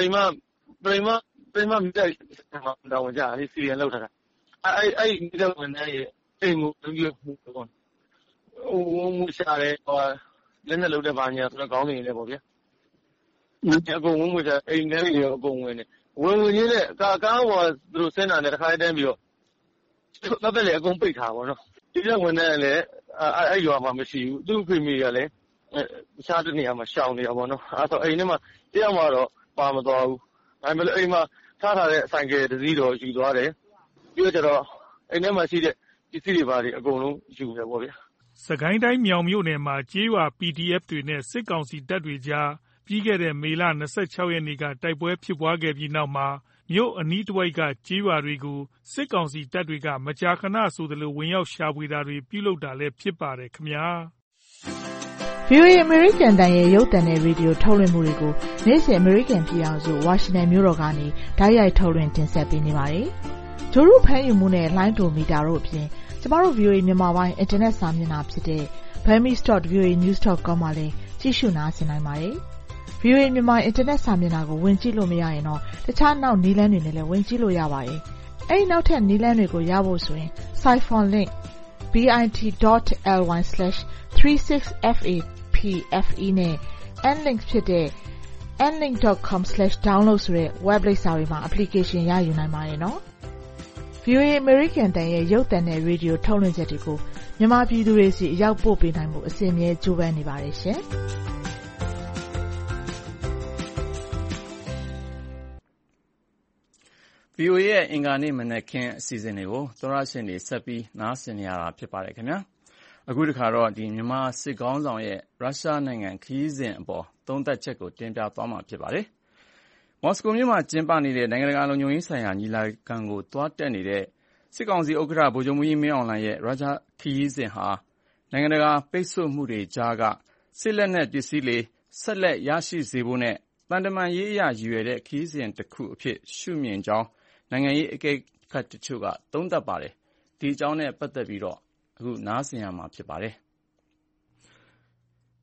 မိသက်တောင်းကြအဲ့စီဒီအန်လောက်ထားတာအဲ့မိသက်ဝင်တဲ့အိမ်ကိုဝင်ပြီးပေါ့မူရှာတယ်ဟိုလက်နဲ့လုံးတဲ့ဘာညာဆိုတော့ကောင်းနေတယ်ပေါ့ဗျာအကုန်ဝင်ကြအိမ်ထဲတွေအကုန်ဝင်နေဝင်ရင်းနဲ့ကားဟိုသူတို့ဆင်းတာနဲ့တစ်ခါတည်းပြီးတော့တပ်ပဲလေအကုန်ပိတ်ထားပါတော့ဒီကဝင်တဲ့လည်းအဲ့ရွာမှာမရှိဘူးသူ့ဖေမိကလည်းတခြားတနေရာမှာရှောင်နေရပါတော့အဲ့ဆိုအိမ်ထဲမှာတယောက်မှတော့ပါမသွားဘူးဒါပေမဲ့အိမ်မှာထားထားတဲ့ဆိုင်ကယ်တစ်စီးတော့ယူသွားတယ်ပြီးတော့ကျတော့အိမ်ထဲမှာရှိတဲ့ပစ္စည်းတွေပါတွေအကုန်လုံးယူတယ်ပေါ့ဗျာစကိုင်းတိုင်းမြောင်မြို့နယ်မှာကျေးရွာ PDF တွေနဲ့စစ်ကောင်စီတပ်တွေကြားပြီးခဲ့တဲ့မေလ26ရက်နေ့ကတိုက်ပွဲဖြစ်ပွားခဲ့ပြီးနောက်မှာမြို့အနီးတစ်ဝိုက်ကကျေးရွာတွေကိုစစ်ကောင်စီတပ်တွေကမကြာခဏဆိုသလိုဝင်ရောက်ရှာဖွေတာတွေပြုလုပ်တာလည်းဖြစ်ပါတယ်ခင်ဗျာ VOA American တန်ရဲ့ရုပ်သံနဲ့ရေဒီယိုထုတ်လွှင့်မှုတွေကိုနေ့စဉ် American ပြည်အောင်စုဝါရှင်တန်မြို့တော်ကနေတိုက်ရိုက်ထုတ်လွှင့်တင်ဆက်ပေးနေပါတယ်။ဂျိုရုဖမ်းယူမှုနဲ့လိုင်းဒိုမီတာတို့အပြင်ကျမတို့ VOA မြန်မာပိုင်း internet စာမျက်နှာဖြစ်တဲ့ burmese.voanews.com မှာလည်းကြည့်ရှုနားဆင်နိုင်ပါတယ်။ VOA မြန်မာ internet စာမျက်နှာကိုဝင်ကြည့်လို့မရရင်တော့တခြားနောက်နည်းလမ်းတွေနဲ့လည်းဝင်ကြည့်လို့ရပါတယ်။အဲဒီနောက်ထပ်နည်းလမ်းတွေကိုရဖို့ဆိုရင် Siphon link bit.ly/36fapfe နဲ့ nlink ဖြစ်တဲ့ nlink.com/download ဆိုတဲ့ web လိပ်စာတွေမှာ application ရယူနိုင်ပါတယ်နော်။ VOA American တန်ရဲ့ရုပ်သံနဲ့ရေဒီယိုထုတ်လွှင့်ချက်တွေကိုမြန်မာပြည်သူတွေစီအရောက်ပို့ပေးနိုင်မှုအစီအမြဲကြိုးပမ်းနေပါတယ်ရှင်။ VOA ရဲ့အင်္ဂါနေ့မနက်ခင်းအစီအစဉ်တွေကိုသောရရှင်တွေဆက်ပြီးနားဆင်နေရတာဖြစ်ပါတယ်ခင်ဗျာအခုတခါတော့မြန်မာစစ်ကောင်းဆောင်ရဲ့ရုရှားနိုင်ငံခရီးစဉ်အပေါ်သုံးသပ်ချက်ကိုတင်ပြသွားမှာဖြစ်ပါတယ်မော်စကိုမြို့မှာကျင်းပနေတဲ့နိုင်ငံတကာလုံခြုံရေးဆိုင်ရာညီလာခံကိုသွားတက်နေတဲ့စစ်ကောင်စီဥက္ကဋ္ဌဗိုလ်ချုပ်မှူးကြီးမင်းအောင်လှိုင်ရဲ့ရုရှားခရီးစဉ်ဟာနိုင်ငံတကာပိတ်ဆို့မှုတွေကြားကစစ်လက်နက်ပစ္စည်းတွေဆက်လက်ရရှိစေဖို့နဲ့တန်တမာရေးအရရည်ရွယ်တဲ့ခရီးစဉ်တစ်ခုအဖြစ်ရှုမြင်ကြောင်းနိုင်ငံရေးအကဲခတ်တချို့ကသုံးသပ်ပါတယ်ဒီအကြောင်းနဲ့ပတ်သက်ပြီးတော့အခုနားဆင်ရမှာဖြစ်ပါတယ်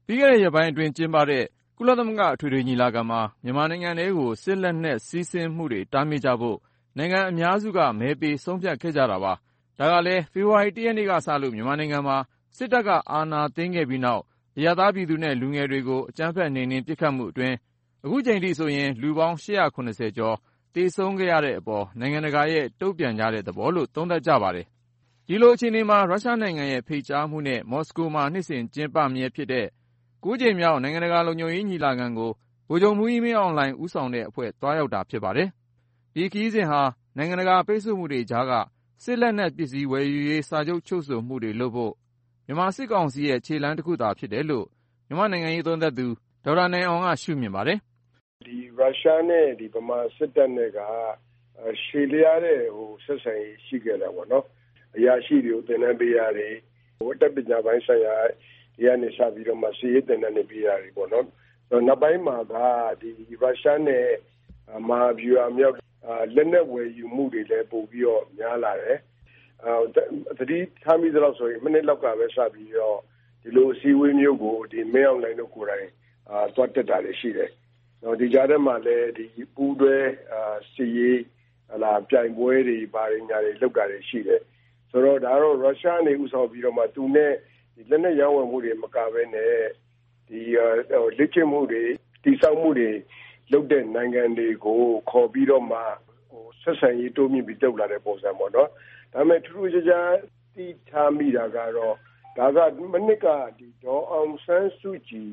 ပြီးခဲ့တဲ့ရက်ပိုင်းအတွင်းကျင်းပတဲ့ကုလသမဂ္ဂအထွေထွေညီလာခံမှာမြန်မာနိုင်ငံထဲကိုစစ်လက်နက်စီးဆင်းမှုတွေတားမြစ်ကြဖို့နိုင်ငံအများစုကမဲပေးဆုံးဖြတ်ခဲ့ကြတာပါ။ဒါကလည်းဖေဖော်ဝါရီ 1 ရက်နေ့ကစလို့မြန်မာနိုင်ငံမှာစစ်တပ်ကအာဏာသိမ်းခဲ့ပြီးနောက်အရပ်သားပြည်သူနဲ့လူငယ်တွေကိုအကြမ်းဖက်နှိမ်နင်းပစ်ခတ်မှုအတွင်းအခုချိန်ထိဆိုရင်လူပေါင်း870ကျော်သေဆုံးခဲ့ရတဲ့အပေါ်နိုင်ငံတကာရဲ့တုံ့ပြန်ကြတဲ့သဘောလို့သုံးသပ်ကြပါတယ်။ဒီလိုအခြေအနေမှာရုရှားနိုင်ငံရဲ့ဖိတ်ကြားမှုနဲ့မော်စကိုမှာနှစ်စဉ်ကျင်းပမြဲဖြစ်တဲ့9 ကြိမ်မြောက်နိုင်ငံတကာလုံခြုံရေးညီလာခံကိုဗိုလ်ချုပ်မှူးကြီးမင်းအောင်လှိုင်ဦးဆောင်တဲ့အဖွဲ့သွားရောက်တာဖြစ်ပါတယ်။ဒီခရီးစဉ်ဟာနိုင်ငံတကာပိတ်ဆို့မှုတွေကြားကစစ်လက်နက်ပစ္စည်းဝယ်ယူရေးစာချုပ်ချုပ်ဆိုမှုတွေလုပ်ဖို့မြန်မာစစ်ကောင်စီရဲ့ခြေလှမ်းတစ်ခုသာဖြစ်တယ်လို့မြန်မာနိုင်ငံရေးသုံးသပ်သူဒေါက်တာနိုင်အောင်ကရှုမြင်ပါတယ်။ဒီရုရှားနဲ့ဒီဗမာစစ်တပ်နဲ့ကရှည်လျားတဲ့ဆက်ဆံရေးရှိခဲ့တာပေါ့နော်။အရာရှိတွေကိုသင်တန်းပေးရတယ်။အတတ်ပညာပိုင်းဆိုင်ရာဒီကနေစပြီးတော့မှစီးရေးသင်တန်းတွေပေးရတယ်ပေါ့နော်။နောက်ပိုင်းမှာကဒီရုရှားနဲ့မဟာဗျူဟာမြောက်လက်နက်ဝယ်ယူမှုတွေလည်းပို့ပြီးတော့များလာတယ်။သတိထားမိသလောက်ဆိုရင်မိနစ်လောက်ကပဲစပြီးတော့ဒီလိုအစည်းအဝေးမျိုးကိုဒီမင်းအောင်လှိုင်တို့ကိုယ်တိုင်သွားတက်တာလည်းရှိတယ်။ဒီကြားထဲမှာလည်းဒီပူးတွဲစီးရေးပြိုင်ပွဲတွေဘာတွေညာတွေလောက်တာတွေရှိတယ်။ဆိုတော့ဒါတော့ရုရှားနေဥဆောင်ပြီးတော့မှသူနဲ့ဒီလက်နက်ရောင်းဝယ်မှုတွေမကဘဲနဲ့ဒီလက်ကျင့်မှုတွေတည်ဆောက်မှုတွေလုပ်တဲ့နိုင်ငံတွေကိုခေါ်ပြီးတော့မှဆက်ဆံရေးတိုးမြင့်ပြီးတုတ်လာတဲ့ပုံစံပေါ့နော်။ဒါပေမဲ့ထူးထူးခြားခြားသိထားမိတာကတော့ဒါကမနစ်ကဒီဒေါ်အောင်ဆန်းစုကြည်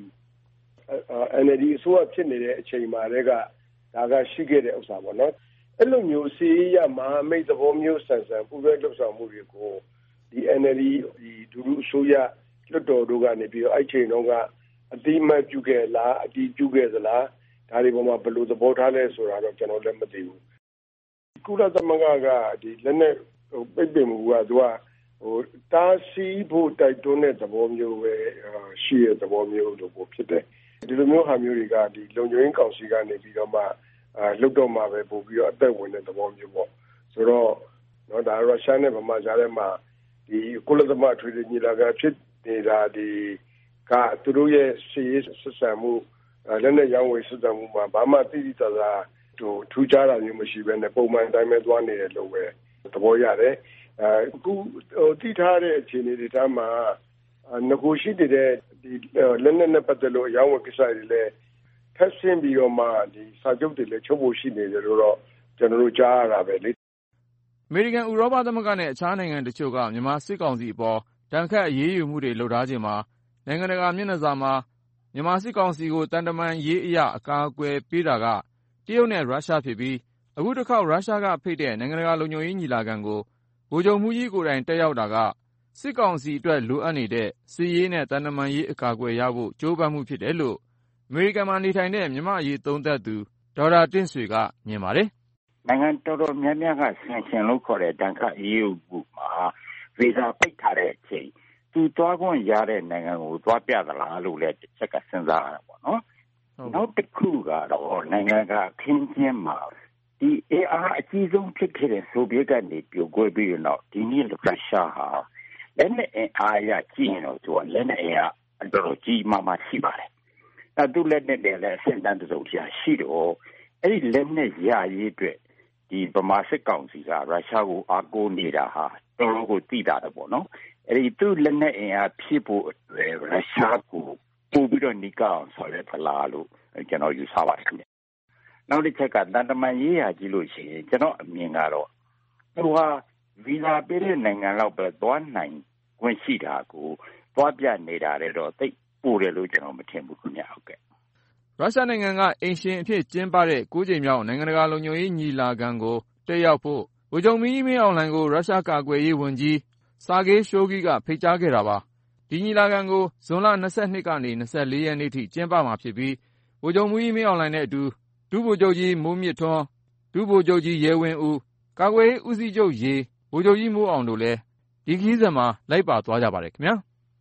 NLD အစိုးရဖြစ်နေတဲ့အချိန်မှာလည်းဒါကရှိခဲ့တဲ့ဥစ္စာပေါ့နော်။အဲ့လိုမျိုးစီးရမဟာမိတ်သဘောမျိုးဆန်ဆန်ပူးတွဲလှုပ်ဆောင်မှုတွေကိုဒီ NLD ဒီဒုအစိုးရလွှတ်တော်တို့ကနေပြီးတော့အဲ့ချိန်တုန်းကအတိမတ်ပြုခဲ့လားအတီးပြုခဲ့သလားဒါတွေပေါ်မှာဘယ်လိုသဘောထားလဲဆိုတာတော့ကျွန်တော်လည်းမသိဘူး။ကုလသမဂ္ဂကဒီလက်နက်ပိတ်ပင်မှုကသူကတားဆီးဖို့တိုက်တွန်းတဲ့သဘောမျိုးပဲရှိတဲ့သဘောမျိုးလို့ဖြစ်တယ်။ဒီလိုမျိုးဟာမျိုးတွေကဒီလုံခြုံရေးကောင်စီကနေပြီးတော့မှလုတ်တော့မှပဲပို့ပြီးတော့အသက်ဝင်တဲ့သဘောမျိုးပေါ့။ဆိုတော့နော်ဒါရုရှားနဲ့ဗမာကြားထဲမှာဒီကုလသမဂ္ဂထွေထွေညီလာခံဖြစ်နေတာဒီကသူတို့ရဲ့စီးရေးဆက်ဆံမှုလက်နက်ရောင်းဝယ်ဆက်ဆံမှုမှာဘာမှတိတိကျကျထူးခြားတာမျိုးမရှိဘဲနဲ့ပုံမှန်အတိုင်းပဲသွားနေတယ်လို့ပဲသဘောရတယ်။အခုသိထားတဲ့အခြေအနေတွေထားမှာငကိုရှိတဲ့ဒီလက်နက်နဲ့ပတ်သက်လို့ရောင်းဝယ်ကိစ္စတွေလည်းထပ်ဆင်းပြီးတော့မှဒီစာချုပ်တွေလည်းချုပ်ဖို့ရှိနေတယ်လို့တော့ကျွန်တော်တို့ကြားရတာပဲလေ။အမေရိကန်ဥရောပသမဂ္ဂနဲ့အခြားနိုင်ငံတချို့ကမြန်မာစစ်ကောင်စီအပေါ်တန်ခတ်အရေးယူမှုတွေလုပ်ထားခြင်းမှာနိုင်ငံတကာမျက်နှာစာမှာမြန်မာစစ်ကောင်စီကိုတန်တမန်ရေးအရအကာအကွယ်ပေးတာကတရုတ်နဲ့ရုရှားဖြစ်ပြီးအခုတစ်ခေါက်ရုရှားကဖိတ်တဲ့နိုင်ငံတကာလုံခြုံရေးညီလာခံကိုဗိုလ်ချုပ်မှူးကြီးကိုယ်တိုင်တက်ရောက်တာကစစ်ကောင်စီအတွက်လိုအပ်နေတဲ့စစ်ရေးနဲ့တန်တမန်ရေးအကာအကွယ်ရဖို့ကြိုးပမ်းမှုဖြစ်တယ်လို့အမေရိကန်မှာနေထိုင်တဲ့မြန်မာအရေးသုံးသပ်သူဒေါက်တာတင့်ဆွေကမြင်ပါတယ်။နိုင်ငံတော်တော်များများကဆင်ရှင်လို့ခေါ်တဲ့တန်ခတ်ရေးမှုမှာဗီဇာပိတ်ထားတဲ့အချိန်သူသွားခွင့်ရတဲ့နိုင်ငံကိုသွားပြသလားလို့လည်းတစ်ချက်ကစဉ်းစားရတာပေါ့နော်။နောက်တစ်ခုကတော့နိုင်ငံကခင်းချင်းမှာဒီအားအကြီးဆုံးဖြစ်ခဲ့တဲ့ဆိုဗီယက်ကနေပြိုကွဲပြီးတော့ဒီနေ့ရုရှားဟာလက်နက်အားရကြီးရင်တော့သူကလက်နက်အားအတော်ကြီးမှရှိပါတယ်။အဲသူလက်နက်တွေလည်းအဆင့်တန်းတစ်စုံတရာရှိတော့အဲ့ဒီလက်နက်ရရေးအတွက်ဒီဗမာစစ်ကောင်စီကရုရှားကိုအားကိုးနေတာဟာတော်တော်ကိုသိတာတော့ပေါ့နော်။အဲ့ဒီသူလက်နက်အားဖြစ်ဖို့အတွက်ရုရှားကိုပို့ပြီးတော့နီးကအောင်ဆော်ရဲဖလားလို့ကျွန်တော်ယူဆပါတယ်ခင်ဗျ။နောက်တစ်ချက်ကတန်တမန်ရေးရာကြီးလို့ရှိရင်ကျွန်တော်အမြင်ကတော့သူဟာဗီဇာပေးတဲ့နိုင်ငံလောက်ပဲသွားနိုင်ခွင့်ရှိတာကိုသွားပြနေတာလည်းတော့သိပို့တယ်လို့ကျွန်တော်မထင်ဘူးခင်ဗျဟုတ်ကဲ့ရုရှားနိုင်ငံကအိမ်ရှင်အဖြစ်ကျင်းပတဲ့9 ကြိမ်မြောက်နိုင်ငံတကာလုံခြုံရေးညီလာခံကိုတက်ရောက်ဖို့ဗိုလ်ချုပ်မှူးကြီးမင်းအောင်လှိုင်ကိုရုရှားကာကွယ်ရေးဝန်ကြီးဆာဂေးရှိုဂီကဖိတ်ကြားခဲ့တာပါဒီညီလာခံကိုဇွန်လ22ကနေ 24 ရက်နေ့ထိကျင်းပမှာဖြစ်ပြီးဗိုလ်ချုပ်မှူးကြီးမင်းအောင်လှိုင်နဲ့အတူဒုဗိုလ်ချုပ်ကြီးမိုးမြင့်ထွန်းဒုဗိုလ်ချုပ်ကြီးရဲဝင်းဦးကာကွယ်ရေးဦးစီးချုပ်ရေဗိုလ်ချုပ်ကြီးမိုးအောင်တို့လည်းဒီခရီးစဉ်မှာလိုက်ပါသွားကြပါတယ်ခင်ဗျာ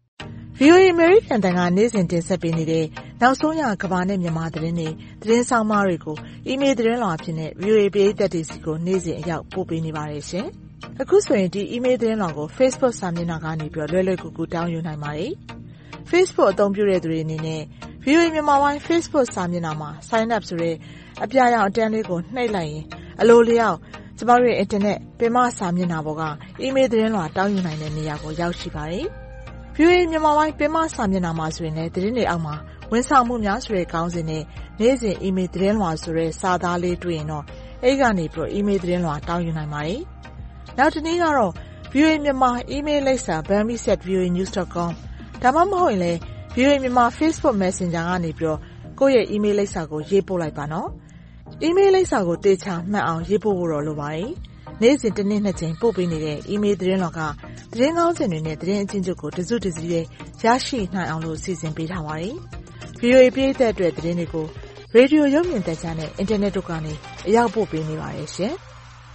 VOA အမေရိကန်တန်ကနေ့စဉ်တင်ဆက်ပေးနေတဲ့နောက်ဆုံးရကမ္ဘာနဲ့မြန်မာသတင်းတွေသတင်းဆောင်မတွေကိုအီးမေးလ်သတင်းလွှာအဖြစ်နဲ့ VOA ပရိသတ်တွေစီကိုနေ့စဉ်အရောက်ပို့ပေးနေပါတယ်ရှင်။အခုဆိုရင်ဒီအီးမေးလ်သတင်းလွှာကို Facebook စာမျက်နှာကနေပြီးလွယ်လွယ်ကူကူတောင်းယူနိုင်ပါတယ်။ Facebook အသုံးပြုတဲ့သူတွေအနေနဲ့ VOA မြန်မာပိုင်း Facebook စာမျက်နှာမှာ Sign up ဆိုတဲ့အပြာရောင်အတန်းလေးကိုနှိပ်လိုက်ရင်အလိုလျောက်ကျမတို့ရဲ့ Internet ပင်မစာမျက်နှာပေါ်က email သတင်းလွှာတောင်းယူနိုင်တဲ့နေရာကိုရောက်ရှိပါတယ်။ VOA မြန်မာပိုင်းပင်မစာမျက်နှာမှာဆိုရင်လည်းသတင်းတွေအောက်မှာဝန်ဆောင်မှုများဆိုတဲ့ခေါင်းစဉ်နဲ့နေ့စဉ် email သတင်းလွှာဆိုတဲ့စာသားလေးတွေ့ရင်တော့အဲဒီကနေပြီး email သတင်းလွှာတောင်းယူနိုင်ပါတယ်။နောက်တစ်နည်းကတော့ VOA မြန်မာ email လိပ်စာ burmese@voanews.com ဒါမှမဟုတ်ရင်လည်း VOA မြန်မာ Facebook Messenger ကနေပြီးကိုယ့်ရဲ့ email လိပ်စာကိုရေးပို့လိုက်ပါနော်။ email လိပ်စာကိုသေချာမှတ်အောင်ရေးပို့ဖို့တော့လိုပါတယ်။နေ့စဉ်တစ်နေ့2ကြိမ်ပို့ပေးနေတဲ့ email သတင်းလွှာကသတင်းကောင်းစင်တွေနဲ့သတင်းအချင်းချုပ်ကိုတစုတစည်းနဲ့ရရှိနိုင်အောင်လို့စီစဉ်ပေးထားပါတယ်။ VOA ပြည်သက်အတွက်သတင်းတွေကိုရေဒီယိုရုပ်မြင်သံကြားနဲ့အင်တာနက်တို့ကနေအရောက်ပို့ပေးနေပါတယ်ရှင်။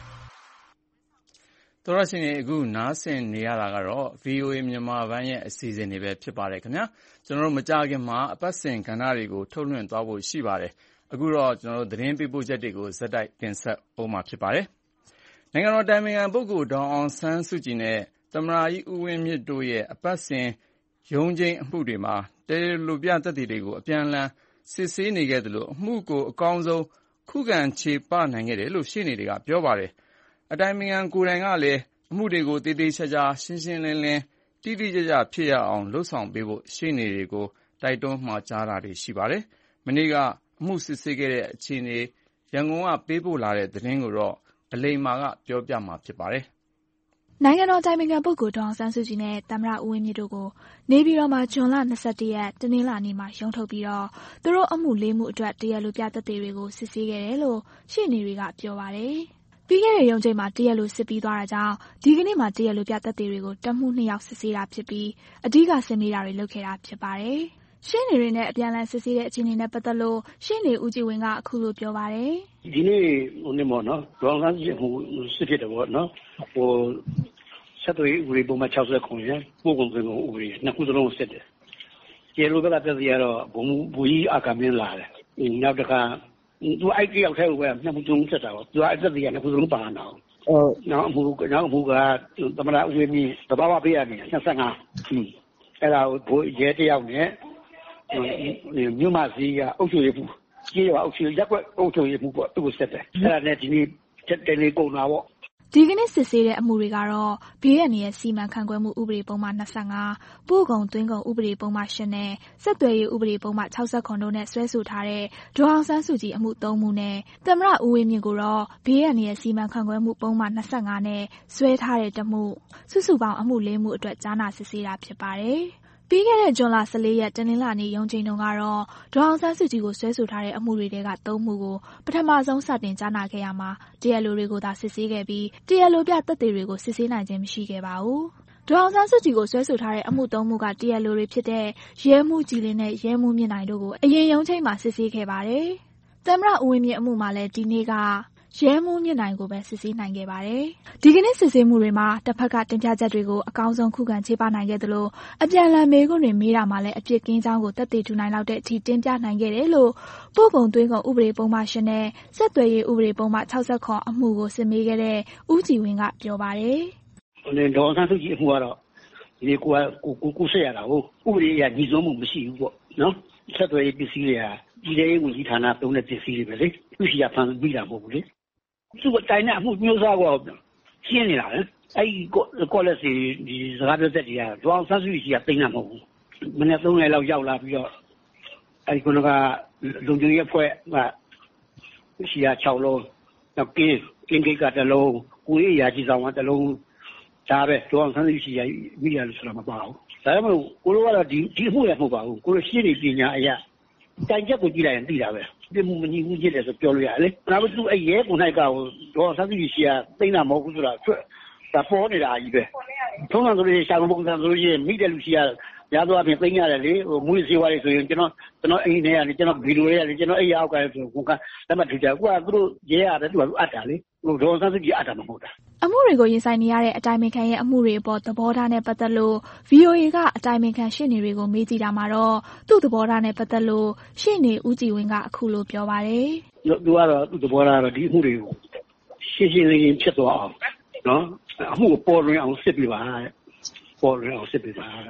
သောရရှင်အခုနားဆင်နေရတာကတော့ VOA မြန်မာပိုင်းရဲ့အစီအစဉ်တွေပဲဖြစ်ပါတယ်ခင်ဗျာကျွန်တော်တို့မကြခင်မှာအပတ်စဉ်ကဏ္ဍတွေကိုထုတ်လွှင့်သွားဖို့ရှိပါတယ်အခုတော့ကျွန်တော်တို့သတင်းပေးပို့ချက်တွေကိုဇက်တိုက်တင်ဆက်အောင်မှာဖြစ်ပါတယ်နိုင်ငံတော်တိုင်ပင်ခံပုဂ္ဂိုလ်ဒေါအောင်ဆန်းစုကြည်နဲ့သမ္မတကြီးဦးဝင်းမြင့်တို့ရဲ့အပတ်စဉ်ရုံးချင်းအမှုတွေမှာတရားလိုပြသက်သေတွေကိုအပြန်အလှန်စစ်ဆေးနေခဲ့တယ်လို့အမှုကိုအကောင်းဆုံးခုခံခြေပနိုင်ခဲ့တယ်လို့ရှေ့နေတွေကပြောပါတယ်အတိုင်ပင်ခံကိုယ်တိုင်ကလည်းအမှုတွေကိုတည်တည်ချာချာရှင်းရှင်းလင်းလင်းတိတိကျကျဖြစ်ရအောင်လှုပ်ဆောင်ပေးဖို့ရှေ့နေတွေကိုတိုက်တွန်းမှာကြားတာတွေရှိပါတယ်။မနေ့ကအမှုစစ်ဆေးခဲ့တဲ့အခြေအနေရန်ကုန်ကပေးပို့လာတဲ့သတင်းကိုတော့အလိမ္မာကပြောပြမှာဖြစ်ပါတယ်။နိုင်ငံတော်တိုင်ပင်ခံပုဂ္ဂိုလ်ဒေါအောင်ဆန်းစုကြည်နဲ့သမ္မတဦးဝင်းမြင့်တို့ကိုနေပြည်တော်မှာဇွန်လ21ရက်တနင်္လာနေ့မှာရုံးထုတ်ပြီးတော့သူတို့အမှု၄မှုအတွက်တရားလိုပြသက်သေတွေကိုစစ်ဆေးခဲ့တယ်လို့ရှေ့နေတွေကပြောပါတယ်။ပြီးခဲ့တဲ့ရုံးချိန်မှာတရားလိုစစ်ပြီးသွားတာကြောင့်ဒီကနေ့မှာတရားလိုပြသက်သေတွေကိုတမှု2ယောက်စစ်ဆေးတာဖြစ်ပြီးအဓိကစစ်မေးတာတွေလုပ်ခဲ့တာဖြစ်ပါတယ်။ရှေ့နေတွေနဲ့အပြန်အလှန်စစ်ဆေးတဲ့အခြေအနေနဲ့ပတ်သက်လို့ရှေ့နေဦးကြည်ဝင်းကအခုလိုပြောပါတယ်။ဒီနေ့ပေါ့နော်ဒေါအောင်ဆန်းစုကြည်စစ်ဖြစ်တယ်ပေါ့နော်ဆက်သွယ်ရေးဥပဒေပုံမှန်69ရယ်ပို့ကုန်သွင်းကုန်ဥပဒေနှစ်ခုစလုံးစစ်တယ်။ကျေလိုဘက်ကပြစီကတော့ဘုံကြီးအာကမင်းလာတယ်။နောက်တစ်ခါသူအဲ့ဒီရောက်ထဲကိုပဲနှစ်ခုလုံးစစ်တာပေါ့။သူအဲ့သက်စီကနှစ်ခုလုံးပါလာတာ။နောက်အမှုကသမ္မတဦးဝင်းမြင့်တဘာဝပေးရတယ်25အဲ့ဒါကိုရဲတယောက်နဲ့မြို့မစီကအုပ်ချုပ်ရေးမှုကြီးရောအုပ်ချုပ်ရက်ွက်အုပ်ချုပ်ရေးမှုပေါ့သူ့ကိုစစ်တယ်။အဲ့ဒါနဲ့ဒီနေ့တယ်လီကုန်တာပေါ့ဒီကနေ့စစ်ဆေးတဲ့အမှုတွေကတော့ဘေးရန်ရဲ့စီမံခန့်ခွဲမှုဥပဒေပုံမှန်25ပို့ကုန်သွင်းကုန်ဥပဒေပုံမှန်8နဲ့ဆက်သွယ်ရေးဥပဒေပုံမှန်69တို့နဲ့ဆွဲဆိုထားတဲ့ဒေါအောင်ဆန်းစုကြည်အမှု3မှုနဲ့သမ္မတဦးဝင်းမြင့်ကိုတော့ဘေးရန်ရဲ့စီမံခန့်ခွဲမှုပုံမှန်25နဲ့ဆွဲထားတဲ့တမှုစုစုပေါင်းအမှု4မှုအတွက်ကြားနာစစ်ဆေးတာဖြစ်ပါတယ်ပြီးခဲ့တဲ့ဇွန်လ14ရက်တနင်္လာနေ့ရုံးချိန်တုန်းကတော့ဒေါအောင်ဆန်းစုကြည်ကိုဆွဲဆိုထားတဲ့အမှုတွေက3မှုကိုပထမဆုံးစတင်ကြားနာခဲ့ရမှာတရားလိုတွေကိုသာစစ်ဆေးခဲ့ပြီးတရားလိုပြသက်သေတွေကိုစစ်ဆေးနိုင်ခြင်းမရှိခဲ့ပါဘူး။ဒေါအောင်ဆန်းစုကြည်ကိုဆွဲဆိုထားတဲ့အမှု3မှုကတရားလိုတွေဖြစ်တဲ့ရဲမှုကြည်လင်းနဲ့ရဲမှုမြင့်နိုင်တို့ကိုအရင်ရုံးချိန်မှာစစ်ဆေးခဲ့ပါတယ်။သမ္မတဦးဝင်းမြင့်အမှုမှာလည်းဒီနေ့ကရဲမှုမြင့်နိုင်ကိုပဲစစ်ဆေးနိုင်ခဲ့ပါတယ်။ဒီကနေ့စစ်ဆေးမှုတွေမှာတစ်ဖက်ကတင်ပြချက်တွေကိုအကောင်းဆုံးခုခံခြေပနိုင်ခဲ့သလိုအပြန်အလှန်မေးခွန်းတွေမေးတာမှလည်းအပြစ်ကင်းကြောင်းကိုသက်သေထူနိုင်လောက်တဲ့အထိတင်ပြနိုင်ခဲ့တယ်လို့ပို့ကုန်သွင်းကုန်ဥပဒေပုံမှန်8နဲ့ဆက်သွယ်ရေးဥပဒေပုံမှန်69အမှုကိုစစ်မေးခဲ့တဲ့ဦးကြည်ဝင်းကပြောပါတယ်။ဒေါအောင်ဆန်းစုကြည်အမှုကတော့ဒီကိုဆက်ရတာဟုတ်ဥပဒေအရညီဆုံးမှုမရှိဘူးပေါ့နော်။ဆက်သွယ်ရေးပစ္စည်းတွေကဒီလေဝန်ကြီးဌာနသုံးတဲ့ပစ္စည်းတွေပဲလေသူရှိရဖန်ပြီးတာမဟုတ်ဘူးလေသူ့တိုင်တဲ့အမှုမျိုးစားကိုရှင်းနေတာလေအဲ့ဒီကောလက်စီဒီစကားပြောသက်တွေကဒေါအောင်ဆန်းစုကြည်ကသိမ်းတာမဟုတ်ဘူးမနေ့3ရက်လောက်ရောက်လာပြီးတော့အဲ့ဒီကလုံခြုံရေးအဖွဲ့ကရှိရ6လုံးနောက်ကင်းဂိတ်က1လုံးကိုရေးရာကြီးဆောင်က1လုံးဒါပဲဒေါအောင်ဆန်းစုကြည်ကမိရလို့ဆိုတာမပါဘူးဒါပေမဲ့ကိုလိုကတော့ဒီအမှုရမဟုတ်ပါဘူးကိုလိုရှင်းနေပညာအရာတိုင်ချက်ကိုကြည့်လိုက်ရင်သိတာပဲပြမှုမညီဘူးဖြစ်တယ်ဆိုပြောလို့ရတယ်လေဒါပေမဲ့သူအဲ့ရဲကိုနိုင်ကဒေါ်ဆန်းစုကြည်ရှိရသိမ်းတာမဟုတ်ဘူးဆိုတာဒါပေါ်နေတာကြီးပဲထုံးစံဆိုလို့ရှာပုံစံဆိုလို့မိတဲ့လူရှိရရတော့အပြင်သိမ်းရတယ်လေဟိုမူးစေဝါတွေဆိုရင်ကျွန်တော်အိမ်ထဲကနေကျွန်တော်ဗီဒီယိုတွေရတယ်ကျွန်တော်အိမ်အောက်ကဆိုကိုကလက်မှတ်ထူကြကိုကသူတို့ရဲရတယ်သူကအပ်တာလေဟိုဒေါ်ဆန်းစုကြည်အပ်တာမဟုတ်တာအမှုတွေကိုရင်ဆိုင်နေရတဲ့အတိုင်ပင်ခံရဲ့အမှုတွေအပေါ်သဘောထားနဲ့ပတ်သက်လို့ VOA ကအတိုင်ပင်ခံရှေ့နေတွေကိုမေးကြည့်တာမှာတော့သူ့သဘောထားနဲ့ပတ်သက်လို့ရှေ့နေဦးကြည်ဝင်းကအခုလိုပြောပါတယ်။သူကတော့သူ့သဘောထားကတော့ဒီအမှုတွေကိုရှင်းရှင်းလင်းလင်းဖြစ်သွားအောင်နော်အမှုကိုပေါ်လွင်အောင်စစ်ပြပါပေါ်လွင်အောင်စစ်ပြပါ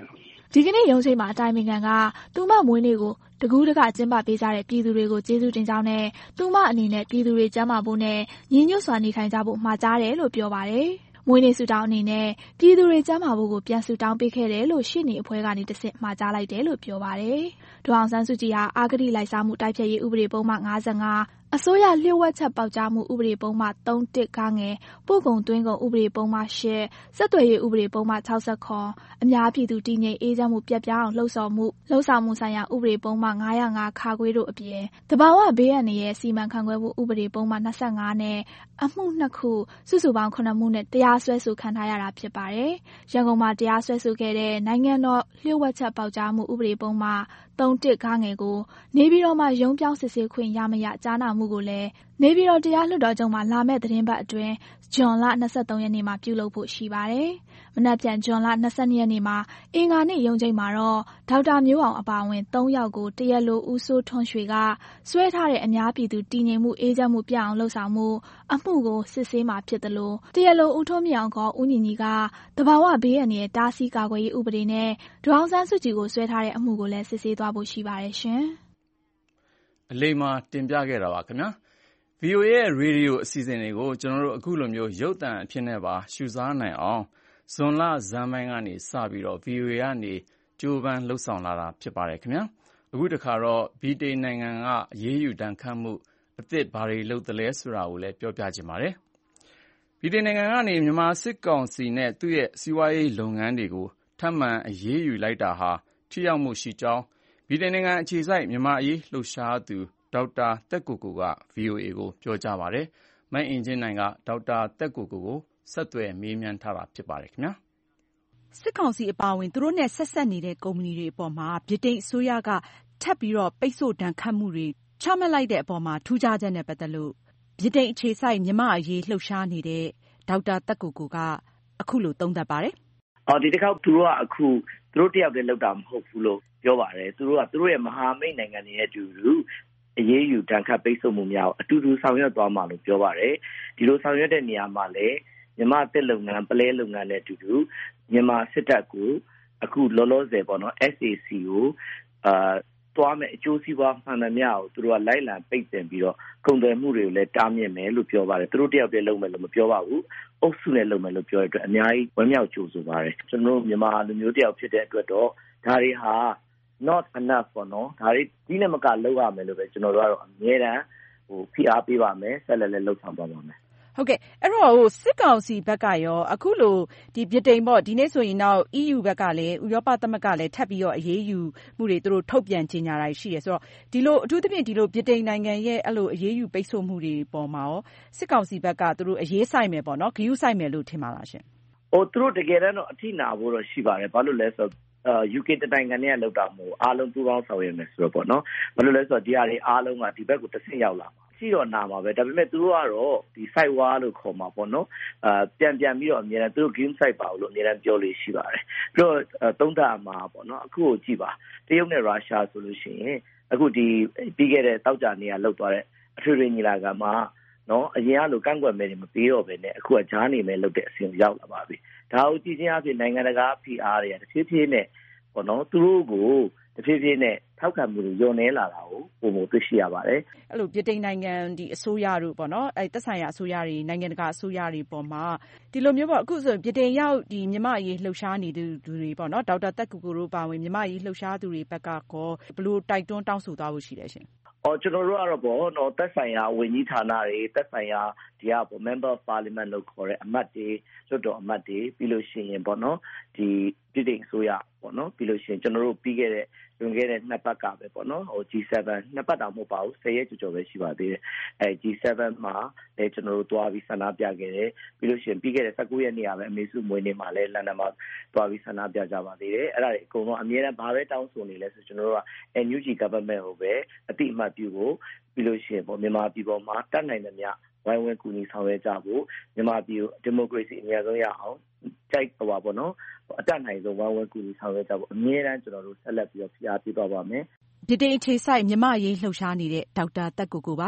ဒီကနေ့ရုံးချိန်မှာအတိုင်ပင်ခံကသူမမွေးနေ့ကိုတကူးတကကျင်းပပေးကြတဲ့ပြည်သူတွေကိုကျေးဇူးတင်ကြောင်းနဲ့သူမအနေနဲ့ပြည်သူတွေကျန်းမာဖို့နဲ့ညီညွတ်စွာနေထိုင်ကြဖို့မှာကြားတယ်လို့ပြောပါတယ်။မွေးနေ့ဆုတောင်းအနေနဲ့ပြည်သူတွေကျန်းမာဖို့ကိုပြန်ဆုတောင်းပေးခဲ့တယ်လို့ရှေ့နေအဖွဲ့ကနေတဆင့်မှာကြားလိုက်တယ်လို့ပြောပါတယ်။ဒေါ်အောင်ဆန်းစုကြည်ဟာအဂတိလိုက်စားမှုတိုက်ဖျက်ရေးဥပဒေပုံမှန်55အစိုးရလျှို့ဝှက်ချက်ပေါက်ကြားမှုဥပဒေပုံမှန်31ခငယ်ပို့ကုန်သွင်းကုန်ဥပဒေပုံမှန်8ဆက်သွယ်ရေးဥပဒေပုံမှန်60အများပြည်သူတည်ငြိမ်အေးချမ်းမှုပြတ်ပြားအောင်လှုံ့ဆော်မှုဆိုင်ရာဥပဒေပုံမှန်905ခါခွေးတို့အပြင်သဘာဝဘေးအန္တရာယ်စီမံခန့်ခွဲမှုဥပဒေပုံမှန်25နဲ့အမှု2ခုစုစုပေါင်း9မှုနဲ့တရားစွဲဆိုခံထားရတာဖြစ်ပါတယ်။ရန်ကုန်မှာတရားစွဲဆိုခဲ့တဲ့နိုင်ငံတော်လျှို့ဝှက်ချက်ပေါက်ကြားမှုဥပဒေပုံမှန်31ခငယ်ကိုနေပြည်တော်မှာရုံးပြောင်းစစ်ဆေးခွင့်ရမရကြားနာမှုကိုလည်းနေပြည်တော်တရားလွှတ်တော်ချုပ်မှာလာမယ့်သတင်းပတ်အတွင်းဇွန်လ23ရက်နေ့မှာပြုလုပ်ဖို့ရှိပါတယ်။မနက်ဖြန်ဇွန်လ22ရက်နေ့မှာအင်္ဂါနေ့ရုံးချိန်မှာတော့ဒေါက်တာမျိုးအောင်အပါအဝင်3ယောက်ကိုတရားလိုဦးစိုးထွန်းရွှေကစွဲထားတဲ့အများပြည်သူတည်ငြိမ်မှုအေးချမ်းမှုပြအောင်လှုံ့ဆော်မှုအမှုကိုစစ်ဆေးမှာဖြစ်တယ်လို့တရားလိုဦးထွန်းမြင့်အောင်ခေါ်ဦးညီညီကသဘာဝဘေးအန္တရာယ်တားဆီးကာကွယ်ရေးဥပဒေနဲ့ဒေါ်အောင်ဆန်းစုကြည်ကိုစွဲထားတဲ့အမှုကိုလည်းစစ်ဆေးသွားဖို့ရှိပါတယ်ရှင်။အလိမ္မာတင်ပြခဲ့တာပါခင်ဗျာ။ VOA ရဲ့ရေဒီယိုအစီအစဉ်တွေကိုကျွန်တော်တို့အခုလိုမျိုးရုပ်သံအဖြစ်နဲ့ပါရှုစားနိုင်အောင်ဇွန်လဇန်ပိုင်းကနေစပြီးတော့ VOA ကနေကြိုးပမ်းလှုပ်ဆောင်လာတာဖြစ်ပါတယ်ခင်ဗျာ။အခုတခါတော့ဗြိတိန်နိုင်ငံကအရေးယူဒဏ်ခတ်မှုအသစ်ဘာတွေလုပ်သလဲဆိုတာကိုလည်းပြောပြချင်ပါတယ်။ဗြိတိန်နိုင်ငံကနေမြန်မာစစ်ကောင်စီနဲ့သူ့ရဲ့စီးပွားရေးလုပ်ငန်းတွေကိုထပ်မံအရေးယူလိုက်တာဟာထိရောက်မှုရှိကြောင်းဗြိတိန်နိုင်ငံအခြေစိုက်မြန်မာအရေးလှုပ်ရှားသူဒေါက်တာသက်ကိုကိုက VOA ကိုပြောကြားပါတယ်။မအင်ကြင်းနိုင်ကဒေါက်တာသက်ကိုကိုဆက်သွယ်မေးမြန်းထားတာဖြစ်ပါတယ်ခင်ဗျာ။စစ်ကောင်စီအပါအဝင်သူတို့နဲ့ဆက်ဆက်နေတဲ့ကုမ္ပဏီတွေအပေါ်မှာဗြိတိန်အစိုးရကထပ်ပြီးတော့ပိတ်ဆို့ဒဏ်ခတ်မှုတွေချမှတ်လိုက်တဲ့အပေါ်မှာထူးခြားချက်နဲ့ပတ်သက်လို့ဗြိတိန်အခြေစိုက်မြန်မာအရေးလှုပ်ရှားနေတဲ့ဒေါက်တာသက်ကိုကိုကအခုလိုသုံးသပ်ပါတယ်။ဒီတစ်ခေါက်သူတို့ကအခုသူတို့တယောက်တည်းလောက်တာမဟုတ်ဘူးလို့ပြောပါတယ်။သူတို့ကသူတို့ရဲ့မဟာမိတ်နိုင်ငံတွေရဲ့အတူတူအရေးယူဒဏ်ခတ်ပိတ်ဆို့မှုများအတူတူဆောင်ရွက်သွားမှာလို့ပြောပါတယ်။ဒီလိုဆောင်ရွက်တဲ့နေရာမှာလည်းမြန်မာတစ်လုပ်ငန်းပလဲလုပ်ငန်းနဲ့အတူတူမြန်မာစစ်တပ်ကိုအခုလောလောဆယ်ပေါ့နော် SAC ကိုသွားမယ်အကျိုးစီးပွားမှန်သမျှကိုသူတို့ကလိုက်လံပိတ်ပင်ပြီးတော့ကုန်သွယ်မှုတွေကိုလည်းတားမြစ်မယ်လို့ပြောပါတယ်။သူတို့တယောက်တည်းလုပ်မယ်လို့မပြောပါဘူး။အုပ်စုနဲ့လုပ်မယ်လို့ပြောတဲ့အတွက်အများကြီးဝမ်းမြောက်ကြိုဆိုပါတယ်။ကျွန်တော်တို့မြန်မာလူမျိုးတယောက်ဖြစ်တဲ့အတွက်တော့ဒါတွေဟာ not enough ပေါ့နော်ဒါတွေဒီနဲ့မကလောက်ရမယ်လို့ပဲကျွန်တော်တို့ကတော့အမြဲတမ်းဖိအားပေးပါမယ်ဆက်လက်လည်းလှုပ်ဆောင်ပါပါမယ်ဟုတ်ကဲ့အဲ့တော့စစ်ကောင်စီဘက်ကရောအခုလိုဒီဗြိတိန်ပေါ့ဒီနေ့ဆိုရင်တော့ EU ဘက်ကလည်းဥရောပသမဂ္ဂလည်းထပ်ပြီးတော့အရေးယူမှုတွေသူတို့ထုတ်ပြန်ကြေညာတာရှိတယ်ဆိုတော့ဒီလိုအထူးသဖြင့်ဒီလိုဗြိတိန်နိုင်ငံရဲ့အဲ့လိုအရေးယူပိတ်ဆို့မှုတွေပေါ်မှာရောစစ်ကောင်စီဘက်ကသူတို့အရေးဆိုင်မယ်ပေါ့နော်ဂရုစိုက်မယ်လို့ထင်ပါလားရှင်သူတို့တကယ်တမ်းတော့အထိနာဖို့တော့ရှိပါတယ်ဘာလို့လဲဆိုတော့UK တနိုင်ငံနဲ့လောက်တာမို့အားလုံးပူးပေါင်းဆောင်ရွက်မယ်ဆိုတော့ပေါ့နော်ဘာလို့လဲဆိုတော့ဒီဟာတွေအားလုံးကဒီဘက်ကိုတစ်ဆင့်ရောက်လာမှာရှိတော့နာမှာပဲဒါပေမဲ့သူတို့ကတော့ဒီ site war လို့ခေါ်မှာပေါ့နော်ပြန်ပြီးတော့အများနဲ့သူတို့ game site ပါလို့အများနဲ့ပြောလို့ရှိပါတယ်ပြီးတော့သုံးသပ်မှာပေါ့နော်အခုကိုကြည့်ပါတရုတ်နဲ့ရုရှားဆိုလို့ရှိရင်အခုဒီပြီးခဲ့တဲ့တောက်ကြနေရလောက်သွားတဲ့အထွေထွေညီလာခံမှာနော်အရင်ကလိုကန့်ကွက်မဲတွေမပေးတော့ဘဲနဲ့အခုကဂျားနေမဲလုပ်တဲ့အဆင့်ရောက်လာပါပြီဒါကိုကြည့်ချင်းအဖြစ်နိုင်ငံတကာဖိအားတွေကတစ်ဖြည်းဖြည်းနဲ့ပေါ့နော်သူတို့ကိုတဖြည်းဖြည်းနဲ့ထောက်ခံမှုတွေညှော်နေလာတာကိုပုံတွေ့ရှိရပါတယ်အဲ့လိုဗြိတိန်နိုင်ငံဒီအစိုးရတို့ပေါ့နော်အဲ့သက်ဆိုင်ရာအစိုးရတွေနိုင်ငံတကာအစိုးရတွေပေါ်မှာဒီလိုမျိုးပေါ့အခုဆိုဗြိတိန်ရောက်ဒီမြန်မာအရေးလှုပ်ရှားနေသူတွေပေါ့နော်ဒေါက်တာသက်ကူကိုတို့ပါဝင်မြန်မာအရေးလှုပ်ရှားသူတွေဘက်ကကောဘယ်လိုတိုက်တွန်းတောင်းဆိုသွားဖို့ရှိလဲရှင်ကျွန်တော်တို့ကတော့ပေါ့နော်သက်ဆိုင်ရာဝန်ကြီးဌာနတွေသက်ဆိုင်ရာဒီကပေါ့ Member of Parliament လို့ခေါ်တဲ့အမတ်တွေလွှတ်တော်အမတ်တွေပြီးလို့ရှိရင်ပေါ့နော်ဒီပြည်ထောင်စုအစိုးရပေါ့နော်ပြီးလို့ရှိရင်ကျွန်တော်တို့ပြီးခဲ့တဲ့လွန်ခဲ့တဲ့2ပတ်ကပဲပေါ့နော်G7 2ပတ်တောင်မဟုတ်ပါဘူး10ရက်ကျော်ပဲရှိပါသေးတယ်G7 မှာလည်းကျွန်တော်တို့တွားပြီးဆန္ဒပြခဲ့တယ်ပြီးလို့ရှိရင်ပြီးခဲ့တဲ့19ရက်နေ့ကပဲအမေစုမွေးနေ့မှာလည်းလန်ဒန်မှာတွားပြီးဆန္ဒပြကြပါသေးတယ်အဲ့ဒါတွေအကုန်လုံးအများနဲ့ဘာပဲတောင်းဆိုနေလဲဆိုကျွန်တော်တို့က NUG government ကိုပဲအတိအမှတ်ပြုဖို့ပြီးလို့ရှိရင်ပေါ့မြန်မာပြည်ပေါ်မှာတတ်နိုင်တဲ့များဝိုင်းဝန်းကူညီဆောင်ရွက်ကြဖို့မြန်မာပြည်ဒီမိုကရေစီအများဆုံးရအောင်ကြိုက်ပါပေါ့နော်အတတ်နိုင်ဆုံးဝိုင်းဝန်းကူညီဆောင်ရွက်ကြဖို့အမြဲတမ်းကျွန်တော်တို့ဆက်လက်ပြီးတော့ဖိအားပေးသွားပါမယ်ဗြိတိန်အခြေစိုက်မြန်မာအရေးလှုပ်ရှားနေတဲ့ဒေါက်တာသက်ကိုကိုပါ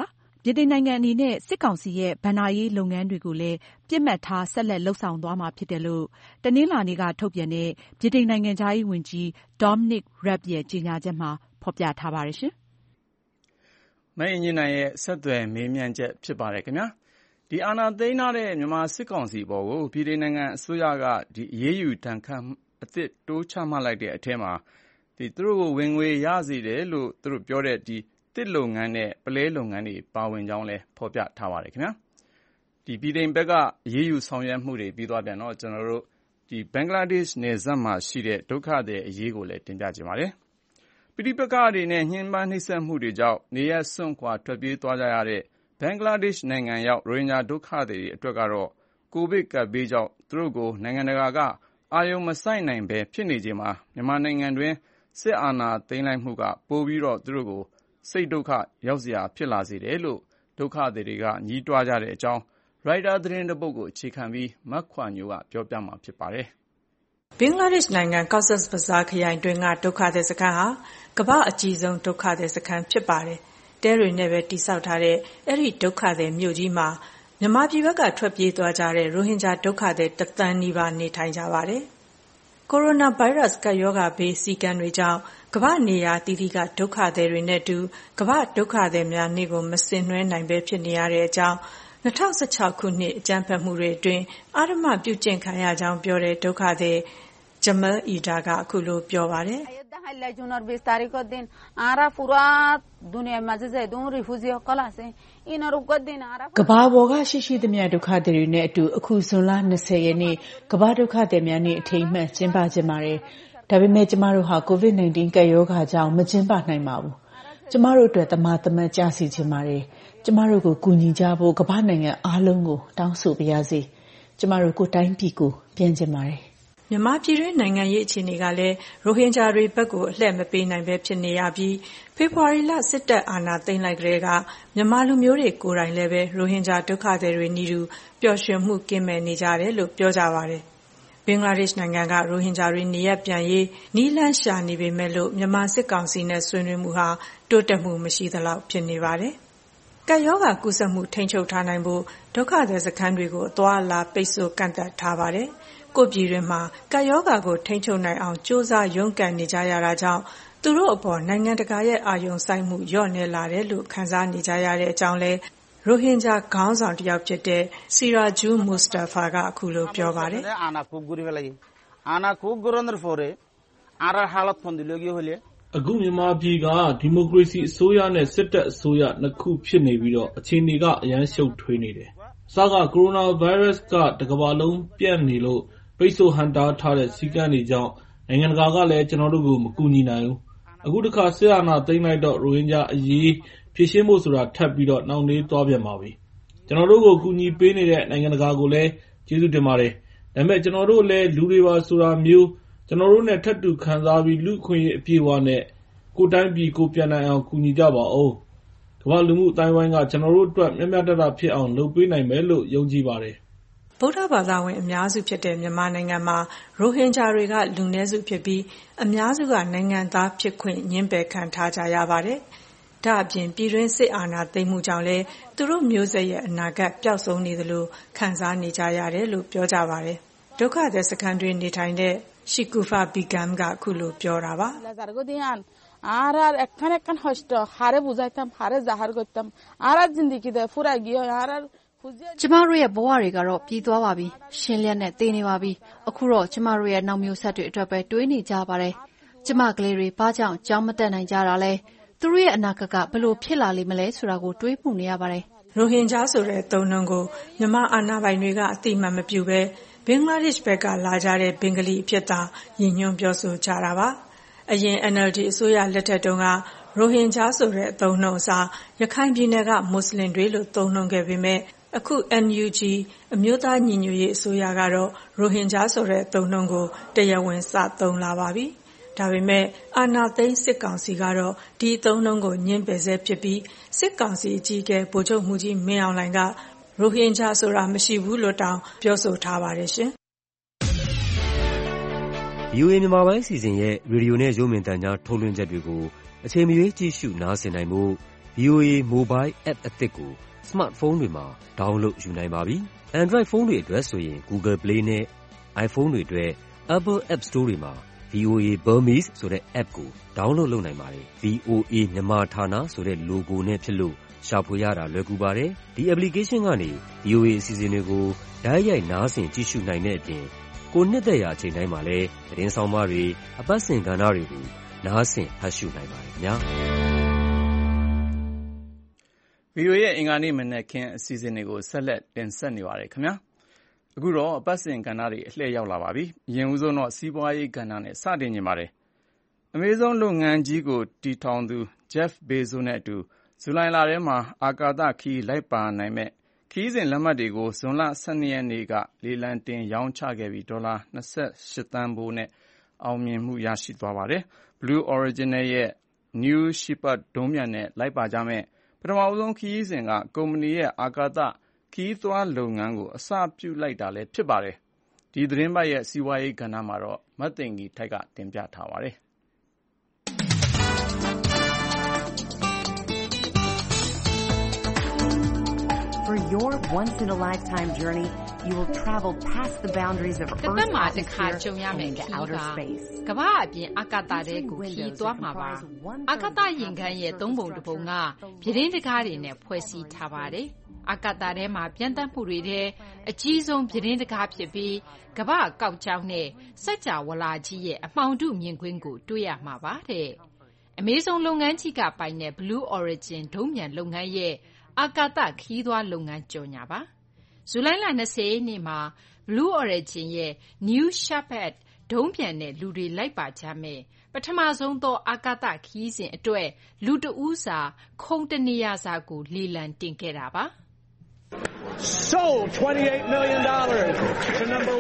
ဗြိတိန်နိုင်ငံအနေနဲ့စစ်ကောင်စီရဲ့ဘဏ္ဍာရေးလုပ်ငန်းတွေကိုလည်းပစ်မှတ်ထားဆက်လက်လုပ်ဆောင်သွားမှာဖြစ်တယ်လို့တနင်္လာနေ့ကထုတ်ပြန်တဲ့ဗြိတိန်နိုင်ငံခြားရေးဝန်ကြီး Dominic Raab ရဲ့ကြေညာချက်မှာဖော်ပြထားပါတယ်ရှင်။မအင်ဂျင်နိုင်ရဲ့ဆက်သွယ်မေးမြန်းချက်ဖြစ်ပါတယ်ခင်ဗျာ။ဒီအာဏာသိမ်းထားတဲ့မြန်မာစစ်ကောင်စီပေါ်ကိုဗြိတိန်နိုင်ငံအစိုးရကဒီအရေးယူဒဏ်ခတ်အသစ်တိုးချမှတ်လိုက်တဲ့အထက်မှာသူတို့ကိုဝင်ငွေရစေတယ်လို့သူတို့ပြောတဲ့ဒီတစ်လုပ်ငန်းနဲ့ပလဲလုပ်ငန်းတွေပါဝင်ကြောင်းလည်းဖော်ပြထားပါတယ်ခင်ဗျာဒီပြည်ထိုင်ဘက်ကအရေးယူဆောင်ရွက်မှုတွေပြီးသွားပြန်တော့ကျွန်တော်တို့ဒီဘင်္ဂလားဒေ့ရှ်နယ်စပ်မှာရှိတဲ့ဒုက္ခသည်အရေးကိုလည်းတင်ပြကြပါတယ်ပြည်ပကတွေနဲ့ညှဉ်းပန်းနှိပ်စက်မှုတွေကြောင့်နေရစွန့်ခွာထွက်ပြေးသွားကြရတဲ့ဘင်္ဂလားဒေ့ရှ်နိုင်ငံရောက်ရိုဟင်ဂျာဒုက္ခသည်တွေအတွက်ကတော့ကိုဗစ်ကပ်ဘေးကြောင့်သူတို့ကိုနိုင်ငံတကာကအာရုံမစိုက်နိုင်ပဲဖြစ်နေချိန်မှာမြန်မာနိုင်ငံတွင်စစ်အာဏာသိမ်းလိုက်မှုကပိုပြီးတော့သူတို့ကိုစိတ်ဒုက္ခရောက်စရာဖြစ်လာစေတယ်လို့ဒုက္ခသည်တွေကညှိတွားကြတဲ့အကြောင်းရိုက်တာသတင်းတစ်ပုဒ်ကိုအခြေခံပြီးမတ်ခွာညိုကပြောပြမှာဖြစ်ပါတယ်ဘင်္ဂလားဒေ့ရှ်နိုင်ငံကော့ဆက်ဘဇာခရိုင်တွင်ကဒုက္ခသည်စခန်းဟာကမ္ဘာအကြီးဆုံးဒုက္ခသည်စခန်းဖြစ်ပါတယ်တဲတွေနဲ့ပဲတိစောက်ထားတဲ့အဲ့ဒီဒုက္ခသည်မြို့ကြီးမှာမြန်မာပြည်ဘက်ကထွက်ပြေးသွားကြတဲ့ရိုဟင်ဂျာဒုက္ခသည်1 သန်းနီးပါးနေထိုင်ကြပါတယ်ကိုရိုနာဗိုင်းရပ်စ်ကပ်ရောဂါဘေးစည်းကမ်းတွေကြောင့်ကမ္ဘာနေရာတည်တည်ကဒုက္ခသည်တွေနဲ့အတူကမ္ဘာဒုက္ခသည်များနေ့ကိုမဆင်နွှဲနိုင်ပဲဖြစ်နေရတဲ့အကြောင်း2016ခုနှစ်အကြမ်းဖက်မှုတွေအတွင်းအာရမပြုကျင့်ခံရကြောင်းပြောတဲ့ဒုက္ခသည်ဂျမယ်အီဒါကအခုလိုပြောပါတယ်ကမ္ဘာပေါ်ကရှိသမျှဒုက္ခသည်တွေနဲ့အတူအခုဇွန်လ20ရက်နေ့ကမ္ဘာဒုက္ခသည်များနေ့အထိမ်းအမှတ်ကျင်းပကြပါတယ်။ဒါပေမဲ့ကျမတို့ဟာ COVID-19 ကပ်ရောဂါကြောင့်မကျင်းပနိုင်ပါဘူး။ကျမတို့အတွက်သမာသမတ်ကြစီချင်ပါတယ်။ကျမတို့ကိုကူညီကြဖို့ကမ္ဘာနိုင်ငံအားလုံးကိုတောင်းဆိုပါရစေ။ကျမတို့ကိုတိုင်းပြည်ကိုပြန်ချင်ပါတယ်။မြန်မာပြည်တွင်းနိုင်ငံရေးအခြေအနေကလည်းရိုဟင်ဂျာတွေဘက်ကိုအလှည့်မပေးနိုင်ပဲဖြစ်နေရပြီးဖေဖော်ဝါရီလစစ်တပ်အာဏာသိမ်းလိုက်တဲ့ကမြန်မာလူမျိုးတွေကိုယ်တိုင်လည်းပဲရိုဟင်ဂျာဒုက္ခသည်တွေနီးတူပျော်ရွှင်မှုကင်းမဲ့နေကြတယ်လို့ပြောကြပါတယ်ဘင်္ဂလားဒေ့ရှ်နိုင်ငံကရိုဟင်ဂျာတွေနေရပ်ပြန်ရေးနီးလန်းရှာနေပေမဲ့လို့မြန်မာစစ်ကောင်စီနဲ့ဆွေးနွေးမှုဟာတိုးတက်မှုမရှိသလောက်ဖြစ်နေပါတယ်ကပ်ရောဂါကူးစက်မှုထိန်းချုပ်ထားနိုင်ဖို့ဒုက္ခသည်စခန်းတွေကိုအသွားအလာပိတ်ဆို့ကန့်သတ်ထားပါတယ်ကိုပြည်တွင်မှာကပ်ရောဂါကိုထိန်းချုပ်နိုင်အောင်စ조사ရုန်းကန်နေကြရတာကြောင့်သူတို့အပေါ်နိုင်ငံတကာရဲ့အာရုံစိုက်မှုလျော့နည်းလာတယ်လို့ခန်းစားနေကြရတဲ့အကြောင်းလဲရိုဟင်ဂျာခေါင်းဆောင်တစ်ယောက်ဖြစ်တဲ့စီရာဂျူးမူစတာဖာကအခုလိုပြောပါတယ်အခုမြန်မာပြည်ကဒီမိုကရေစီအစိုးရနဲ့စစ်တပ်အစိုးရနှစ်ခုဖြစ်နေပြီးတော့အခြေအနေကအရန်ရှုပ်ထွေးနေတယ်အစကကိုရိုနာဗိုင်းရပ်စ်ကတကမ္ဘာလုံးပြန့်နေလို့ပိတ်ဆို့ဟန့်တားထားတဲ့စည်းကမ်းတွေကြောင့်နိုင်ငံတကာကလည်းကျွန်တော်တို့ကိုမကူညီနိုင်ဘူးအခုတစ်ခါစစ်အာဏာသိမ်းလိုက်တော့ရိုဟင်ဂျာအရေးဖြေရှင်းဖို့ဆိုတာထပ်ပြီးတော့နှောင့်နှေးသွားပြန်ပါပြီကျွန်တော်တို့ကိုကူညီပေးနေတဲ့နိုင်ငံတကာကိုလည်းကျေးဇူးတင်ပါတယ်ဒါပေမဲ့ကျွန်တော်တို့လည်းလူတွေပါဆိုတာမျိုးကျွန်တော်တို့နဲ့ထပ်တူခံစားပြီးလူခွင့်ရေးအပြည့်အဝနဲ့ကိုတိုင်းပြည်ကိုပြန်နိုင်အောင်ကူညီကြပါဦးကမ္ဘာလူမှုအတိုင်းဝိုင်းကကျွန်တော်တို့အတွက်မျှမျှတတဖြစ်အောင်လုပ်ပေးနိုင်မယ်လို့ယုံကြည်ပါတယ်ဗုဒ္ဓဘာသာဝင်အများစုဖြစ်တဲ့မြန်မာနိုင်ငံမှာရိုဟင်ဂျာတွေကလူနည်းစုဖြစ်ပြီးအများစုကနိုင်ငံသားဖြစ်ခွင့်ညှင်းပယ်ခံထားကြရပါတယ်။ဒါအပြင်ပြည်တွင်းစစ်အာဏာသိမ်းမှုကြောင့်လည်းသူတို့မျိုးဆက်ရဲ့အနာဂတ်ပျောက်ဆုံးနေသလိုခံစားနေကြရတယ်လို့ပြောကြပါတယ်။ဒုက္ခသည်စခန်းတွင်နေထိုင်တဲ့ရှီကူဖာဘီဂမ်ကအခုလိုပြောတာပါကျမတို့ရဲ့ဘဝတွေကတော့ပြီးသွားပါပြီရှင်းလျက်နဲ့တည်နေပါပြီအခုတော့ကျမတို့ရဲ့နောက်မျိုးဆက်တွေအတွက်ပဲတွေးနေကြပါတယ်ကျမကလေးတွေဘာကြောင့်ကြောင်းမတက်နိုင်ကြတာလဲသူတို့ရဲ့အနာဂတ်ကဘယ်လိုဖြစ်လာလိမ့်မလဲဆိုတာကိုတွေးမှုနေရပါတယ်ရိုဟင်ဂျာဆိုတဲ့သုံးနှုန်းကိုမြန်မာအာဏာပိုင်တွေကအတိအမှန်မပြုဘဲဘင်္ဂလားဒေ့ရှ်ဘက်ကလာကြတဲ့ဘင်္ဂလီအဖြစ်သာရည်ညွှန်းပြောဆိုကြတာပါအရင် NLD အစိုးရလက်ထက်တုန်းကရိုဟင်ဂျာဆိုတဲ့အသုံးနှုန်းအစားရခိုင်ပြည်နယ်ကမွတ်စလင်တွေလို့သုံးနှုန်းခဲ့ပေမဲ့အခု NUG အမျိုးသားညီညွတ်ရေးအစိုးရကတော့ရိုဟင်ဂျာဆိုတဲ့အသုံးနှုန်းကိုတရားဝင်စသုံးလာပါပြီ။ဒါပေမဲ့အာဏာသိမ်းစစ်ကောင်စီကတော့ဒီအသုံးနှုန်းကိုညှင်းပယ်ဆဲဖြစ်ပြီးစစ်ကောင်စီအကြီးအကဲဗိုလ်ချုပ်မှူးကြီးမင်းအောင်လှိုင်ကရိုဟင်ဂျာဆိုတာမရှိဘူးလို့တောင်ပြောဆိုထားပါတယ်ရှင်။ VOA မြန်မာပိုင်းအစီအစဉ်ရဲ့ရေဒီယိုနဲ့ရုပ်မြင်သံကြားထုတ်လွှင့်ချက်တွေကိုအချိန်မရွေးကြည့်ရှုနားဆင်နိုင်ဖို့ VOA Mobile App အသစ်ကို Smartphone တွေမှာ download ယူနိုင်ပါပြီ။ Android ဖုန်းတွေအတွက်ဆိုရင် Google Play နဲ့ iPhone တွေအတွက် Apple App Store တွေမှာ VOA Burmese ဆိုတဲ့ app ကို download လုပ်နိုင်ပါတယ်။ VOA မြန်မာဌာနဆိုတဲ့ logo နဲ့ဖြစ်လို့ရှာဖွေရတာလွယ်ကူပါတယ်။ ဒီ application ကနေ VOA အစီအစဉ်တွေကိုတိုက်ရိုက်နားဆင်ကြည့်ရှုနိုင်တဲ့အပြင် ကိုနှစ်သက်ရာအချိန်တိုင်းမှာလည်းသတင်းဆောင်မတွေ၊အပတ်စဉ်ကဏ္ဍတွေကိုနားဆင်ဖတ်ရှုနိုင်ပါတယ်ခင်ဗျာ။ VOA ရဲ့အင်္ဂါနေ့မနက်ခင်းအစီအစဉ်တွေကိုဆက်လက်တင်ဆက်နေပါတယ်ခင်ဗျာ။အခုတော့အပတ်စဉ်ကဏ္ဍတွေအလှည့်ရောက်လာပါပြီ။အရင်ဦးဆုံးတော့စီးပွားရေးကဏ္ဍနဲ့စတင်နေပါတယ်။ အမေဇုံလုပ်ငန်းကြီးကိုတည်ထောင်သူ Jeff Bezos နဲ့အတူဇူလိုင်လထဲမှာအာကာသခရီးလိုက်ပါနိုင်မယ့်ခရီးစဉ်လက်မှတ်တွေကိုဇွန်လ12ရက်နေ့ကလေလံတင်ရောင်းချခဲ့ပြီးဒေါ်လာ28သန်းဖိုးနဲ့အောင်မြင်မှုရရှိသွားပါတယ်။ Blue Origin ရဲ့ New Shepard ဒုံးပျံနဲ့လိုက်ပါကြမယ့်ပထမဆုံးခရီးစဉ်ကကုမ္ပဏီရဲ့အာကာသခရီးသွားလုပ်ငန်းကိုအစပြုလိုက်တာလည်းဖြစ်ပါတယ်။ဒီသတင်းပတ်ရဲ့စီးပွားရေးကဏ္ဍမှာတော့မသိင်္ဂီထိုက်ကတင်ပြထားပါတယ်။ For your once-in-a-lifetime journey, you will travel past the boundaries of Earth's atmosphere and into outer space. ကမ္ဘာအပြင်အာကာသထဲကိုခရီးသွားမှာပါ။အာကာသယာဉ်ခန်းရဲ့သုံးပုံတစ်ပုံကပြတင်းတကားတွေနဲ့ဖွဲ့စည်းထားပါတယ်။အာကာသထဲမှာပြန့်သတ်မှုတွေထဲအကြီးဆုံးပြတင်းတကားဖြစ်ပြီးကမ္ဘာကောက်ကြောင်းနဲ့စัจ java လာကြီးရဲ့အမှောင်ထုမြင်ကွင်းကိုတွေ့ရမှာပါတဲ့အမေဇုံလုပ်ငန်းကြီးကပိုင်တဲ့ Blue Origin ဒုံးပျံလုပ်ငန်းရဲ့အာကာသခရီးသွားလုပ်ငန်းကြော်ညာပါ။ဇူလိုင်လ20ရက်နေ့မှာ Blue Origin ရဲ့ New Shepard ဒုံးပျံနဲ့လူတွေလိုက်ပါကြမယ်ပထမဆုံးသောအာကာသခရီးစဉ်အတွက်လူတဦးစာခုံတနေရာစာကိုလေလံတင်ခဲ့တာပါ။ Sold $28 million to number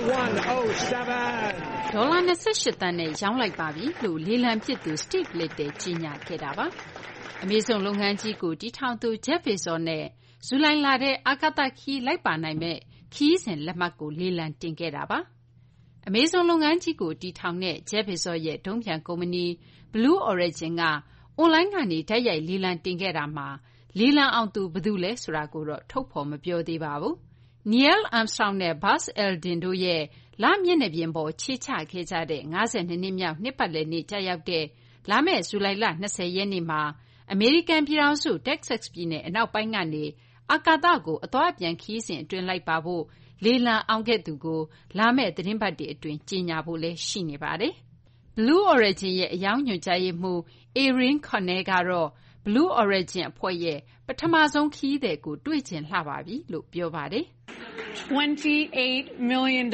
107. ဒေါ်လာ28သန်းနဲ့ရောင်းလိုက်ပါပြီလို့လေလံပစ်သူ Steve Little ကြီးညာခဲ့တာပါ။အမေဇုံလုပ်ငန်းကြီးကိုတည်ထောင်သူ Jeff Bezos နဲ့ဇူလိုင်လထဲအာကာသခရီးလိုက်ပါနိုင်မဲ့ခရီးစဉ်လက်မှတ်ကိုလေလံတင်ခဲ့တာပါ။အမေဇုံလုပ်ငန်းကြီးကိုတည်ထောင်တဲ့ Jeff Bezos ရဲ့ဒုံးပျံကုမ္ပဏီ Blue Origin ကအွန်လိုင်းကနေတိုက်ရိုက်လေလံတင်ခဲ့တာမှာလေလံအောင်သူဘယ်သူလဲဆိုတာကိုတော့ထုတ်ဖော်မပြောသေးပါဘူး။ Neil Armstrong နဲ့ Buzz Aldrin တို့ရဲ့လမျက်နှာပြင်ပေါ်ခြေချခဲ့ကြတဲ့52နှစ်မြောက်နှစ်ပတ်လည်နေ့ကျရောက်တဲ့လာမယ့်ဇူလိုင်လ20ရက်နေ့မှာအမေရိကန်ပြည်ထောင်စု Texas ပြည်နယ်အနောက်ပိုင်းကနေအာကာသကိုအသွားအပြန်ခရီးစဉ်အတွင်းလိုက်ပါဖို့လေလံအောင်ခဲ့သူကိုလာမယ့်သီတင်းပတ်တွေအတွင်းကြေညာဖို့လည်းရှိနေပါတယ်။ Blue Origin ရဲ့အရောင်းညွှန်ကြားရေးမှူး Erin Connell ကတော့ Blue Origin အဖွဲ့ရဲ့ပထမဆုံးခရီးသည်ကိုတွေ့ချင်လှပါပြီလို့ပြောပါတယ်။ $28 million.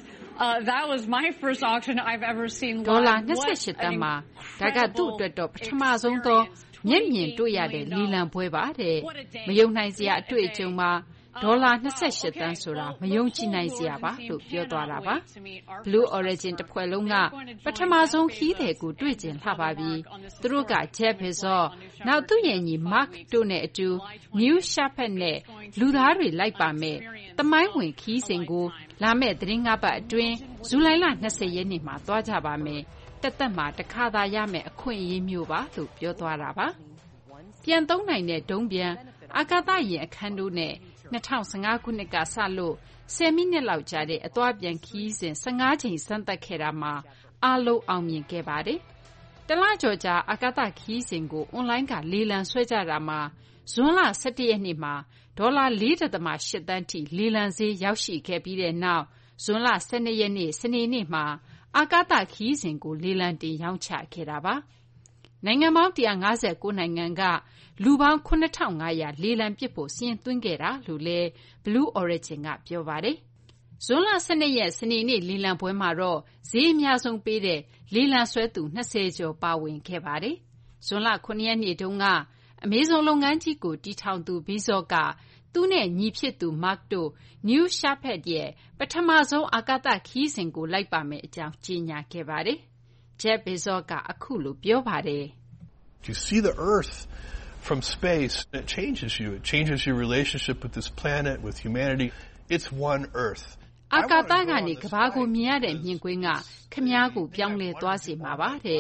That was my first auction I've ever seen. ဒေါ်လာ28သန်းမှာဒါကသူ့အတွက်တော့ပထမဆုံးသောမျက်မြင်တွေ့ရတဲ့လေလံပွဲပါတဲ့မယုံနိုင်စရာအတွေ့အကြုံမှာဒေါ်လာ28သန်းဆိုတာမယုံကြည်နိုင်စရာပါလို့ပြောသွားတာပါ။ Blue Origin တစ်ဖွဲ့လုံးကပထမဆုံးခီးသည်ကိုတွေ့ကျင်လှပါပြီ။သူတို့က Jeff Bezos နောက်သူ့ရဲ့ညီ Mark တို့နဲ့အတူ New Shepard နဲ့လူသားတွေလိုက်ပါမယ်။သမိုင်းဝင်ခီးစဉ်ကိုလာမယ့်သီတင်း5ပတ်အတွင်းဇူလိုင်လ20ရက်နေ့မှာသွားကြပါမယ်။တစ်သက်မှာတစ်ခါသာရမယ့်အခွင့်အရေးမျိုးပါလို့ပြောသွားတာပါ။ပြန်သုံးနိုင်တဲ့ဒုံးပျံအာကာသယာဉ်အခန်းတို့နဲ့2015ခုနှစ်ကစလို့10မိနစ်လောက်ကြာတဲ့အသွားပြန်ခီးစဉ်15ချိန်စမ်းသပ်ခဲ့တာမှာအားလုံးအောင်မြင်ခဲ့ပါတယ်။တလကျော်ကြာအာကာသခီးစဉ်ကိုအွန်လိုင်းကလေလံဆွဲကြတာမှာဇွန်လ17ရက်နေ့မှာဒေါ်လာ 4.8 သန်းထိလေလံဈေးရောက်ရှိခဲ့ပြီးတဲ့နောက်ဇွန်လ12ရက်နေ့စနေနေ့မှာအာကာသခီးစဉ်ကိုလေလံတင်ရောင်းချခဲ့တာပါ။နိုင်ငံပေါင်း159နိုင်ငံကလူပေါင်း9,500လေလံပစ်ဖို့စာရင်းသွင်းခဲ့တာလို့လည်း Blue Origin ကပြောပါတယ်။ဇွန်လ12ရက်စနေနေ့လေလံပွဲမှာတော့ဈေးအများဆုံးပေးတဲ့လေလံဆွဲသူ20ကျော်ပါဝင်ခဲ့ပါတယ်။ဇွန်လ9ရက်နေ့တုန်းကအမေဇုံလုပ်ငန်းကြီးကိုတည်ထောင်သူ Bezos ကသူနဲ့ညီဖြစ်သူ Mark တို့ New Shepard ရဲ့ပထမဆုံးအာကာသခီးစဉ်ကိုလိုက်ပါမယ်အကြောင်းကြေညာခဲ့ပါတယ်။ Jeff Bezos ကအခုလိုပြောပါတယ်။ You see the Earth from space, it changes you. It changes your relationship with this planet, with humanity. It's one Earth. အာကာသကနေကမ္ဘာကိုမြင်ရတဲ့မြင်ကွင်းကခမားကိုပြောင်းလဲသွားစေမှာပါတဲ့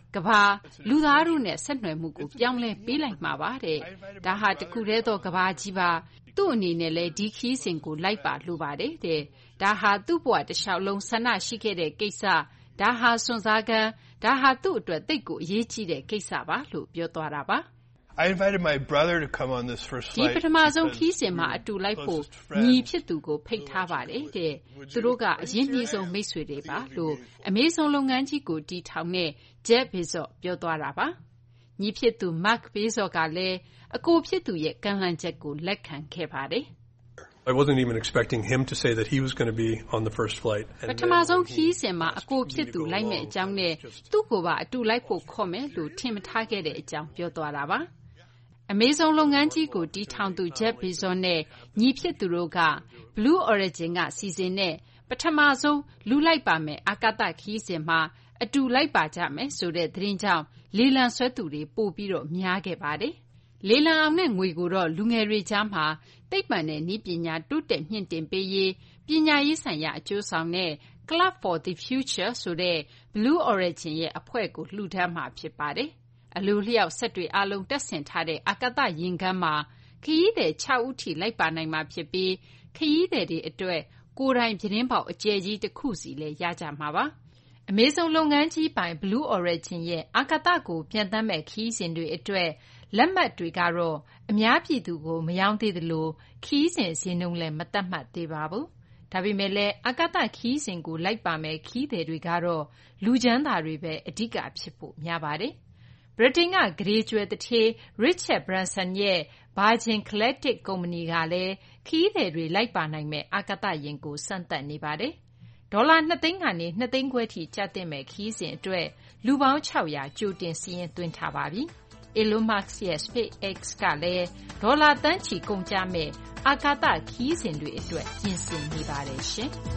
ကမ္ဘာလူသားတို့နဲ့ဆက်နွယ်မှုကိုပြောင်းလဲပေးလိုက်မှာပါတဲ့။ဒါဟာတခုတည်းသောကမ္ဘာကြီးပါ။သူ့အနေနဲ့လည်းဒီခီးစဉ်ကိုလိုက်ပါလိုပါတယ်တဲ့။ဒါဟာသူ့ဘဝတစ်လျှောက်လုံးဆန္ဒရှိခဲ့တဲ့ကိစ္စ။ဒါဟာစွန့်စားခန်း။ဒါဟာသူ့အတွက်သိပ်ကိုအရေးကြီးတဲ့ကိစ္စပါလို့ပြောသွားတာပါ။ I invited my brother to come on this first flight. ဒီပထမဆုံးခီးစဉ်မှာအတူလိုက်ဖို့ညီဖြစ်သူကိုဖိတ်ထားပါတယ်တဲ့။သူတို့ကအရင်းနှီးဆုံးမိတ်ဆွေတွေပါလို့အမေဇုန်လုပ်ငန်းကြီးကိုတည်ထောင်တဲ့ Jeff Bezos ပြောသွားတာပါ။ညီဖြစ်သူ Mark Bezos ကလည်းအကိုဖြစ်သူရဲ့ကမ်းလှမ်းချက်ကိုလက်ခံခဲ့ပါတယ်။ I wasn't even expecting him to say that he was going to be on the first flight. ပထမဆုံးခီးစဉ်မှာအကိုဖြစ်သူလိုက်မဲ့အကြောင်းနဲ့သူ့ကိုပါအတူလိုက်ဖို့ခေါ်မယ်လို့ထင်မထားခဲ့တဲ့အကြောင်းပြောသွားတာပါ။အမေဇုန်လုပ်ငန်းကြီးကိုတည်ထောင်သူ Jeff Bezos နဲ့ညီဖြစ်သူတို့က Blue Origin ကစီစဉ်တဲ့ပထမဆုံးလူလိုက်ပါမယ်အာကာသခီးစဉ်မှာအတူလိုက်ပါကြမယ်ဆိုတဲ့သတင်းကြောင့်လေလံဆွဲသူတွေပို့ပြီးတော့များခဲ့ပါတယ်။လေလံအောင်တဲ့ငွေကိုတော့လူငယ်တွေကြားမှာသိပ္ပံနဲ့နည်းပညာတိုးတက်မြင့်တင်ပေးရေးပညာရေးဆိုင်ရာအကျိုးဆောင်တဲ့ Club for the Future ဆိုတဲ့ Blue Origin ရဲ့အဖွဲ့ကိုလှူဒါန်းမှာဖြစ်ပါတယ်။အလိုလျောက်စက်တွေအားလုံးတပ်ဆင်ထားတဲ့အာကာသယာဉ်ခန်းမှာခရီးသည်6ဦးထိလိုက်ပါနိုင်မှာဖြစ်ပြီးခရီးသည်တွေအတွက်ကိုယ်တိုင်ပြတင်းပေါက်အကျယ်ကြီးတစ်ခုစီလည်းရကြမှာပါ။အမေဇုန်လုပ်ငန်းကြီးပိုင် Blue Origin ရဲ့အာကာသကိုပျံသန်းမဲ့ခရီးစဉ်တွေအတွက်လက်မှတ်တွေကတော့အများပြည်သူကိုမရောင်းသေးသလိုခရီးစဉ်ဈေးနှုန်းလည်းမသတ်မှတ်သေးပါဘူး။ဒါပေမဲ့လည်းအာကာသခရီးစဉ်ကိုလိုက်ပါမဲ့ခရီးသည်တွေကတော့လူချမ်းသာတွေပဲအဓိကဖြစ်ဖို့များပါတယ်။ဗြိတိန်ကဂရေကြွယ်သူဌေး Richard Branson ရဲ့ Virgin Galactic ကုမ္ပဏီကလည်းခရီးသည်တွေလိုက်ပါနိုင်မဲ့အာကာသယာဉ်ကိုစမ်းသပ်နေပါတယ်။ဒေါ်လာ2သိန်းကနေ2သိန်းခွဲထိကျသင့်မဲ့ခရီးစဉ်အတွက်လူပေါင်း600ကြိုတင်စာရင်းသွင်းထားပါပြီ။ Elon Musk ရဲ့ SpaceX ကလည်းဒေါ်လာသန်းချီကုန်ကျမဲ့အာကာသခရီးစဉ်တွေအတွက်ပြင်ဆင်နေပါတယ်ရှင်။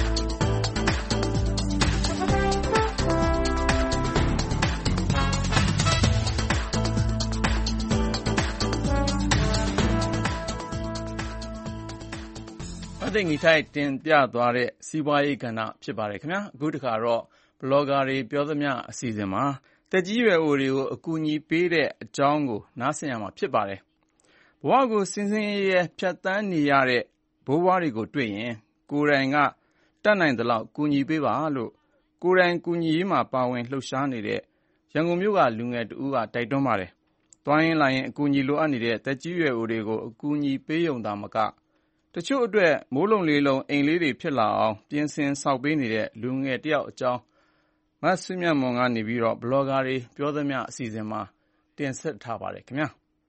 သိငီထိုက်တင်ပြသွားတဲ့စီးပွားရေးကဏ္ဍဖြစ်ပါတယ်ခင်ဗျာအခုတခါတော့ဘလော့ဂါတွေပြောသမျှအစီအစဉ်မှာတက်ကြီးရွယ်အိုတွေကိုအကူအညီပေးတဲ့အကြောင်းကိုနားဆင်ရမှာဖြစ်ပါတယ်ဘဝကိုစင်စင်ရဲဖြတ်တန်းနေရတဲ့ဘိုးဘွားတွေကိုတွေ့ရင်ကိုယ်တိုင်ကတတ်နိုင်သလောက်ကူညီပေးပါလို့ကိုယ်တိုင်ကူညီရေးမှာပါဝင်လှုပ်ရှားနေတဲ့ရန်ကုန်မြို့ကလူငယ်တဦးကတိုက်တွန်းပါတယ်သွားရင်လာရင်အကူအညီလိုအပ်နေတဲ့တက်ကြီးရွယ်အိုတွေကိုအကူအညီပေးရုံသာမကတချို့အတွက်မိုးလုံလေးလုံးအိမ်လေးတွေဖြစ်လာအောင်ပြင်ဆင်ဆောက်ပေးနေတဲ့လူငယ်တယောက်အကြောင်းမဆုမြတ်မွန်ကနေပြီးတော့ဘလော့ဂါတွေပြောသမျှအစီအစဉ်မှာတင်ဆက်ထားပါတယ်ခင်ဗျာ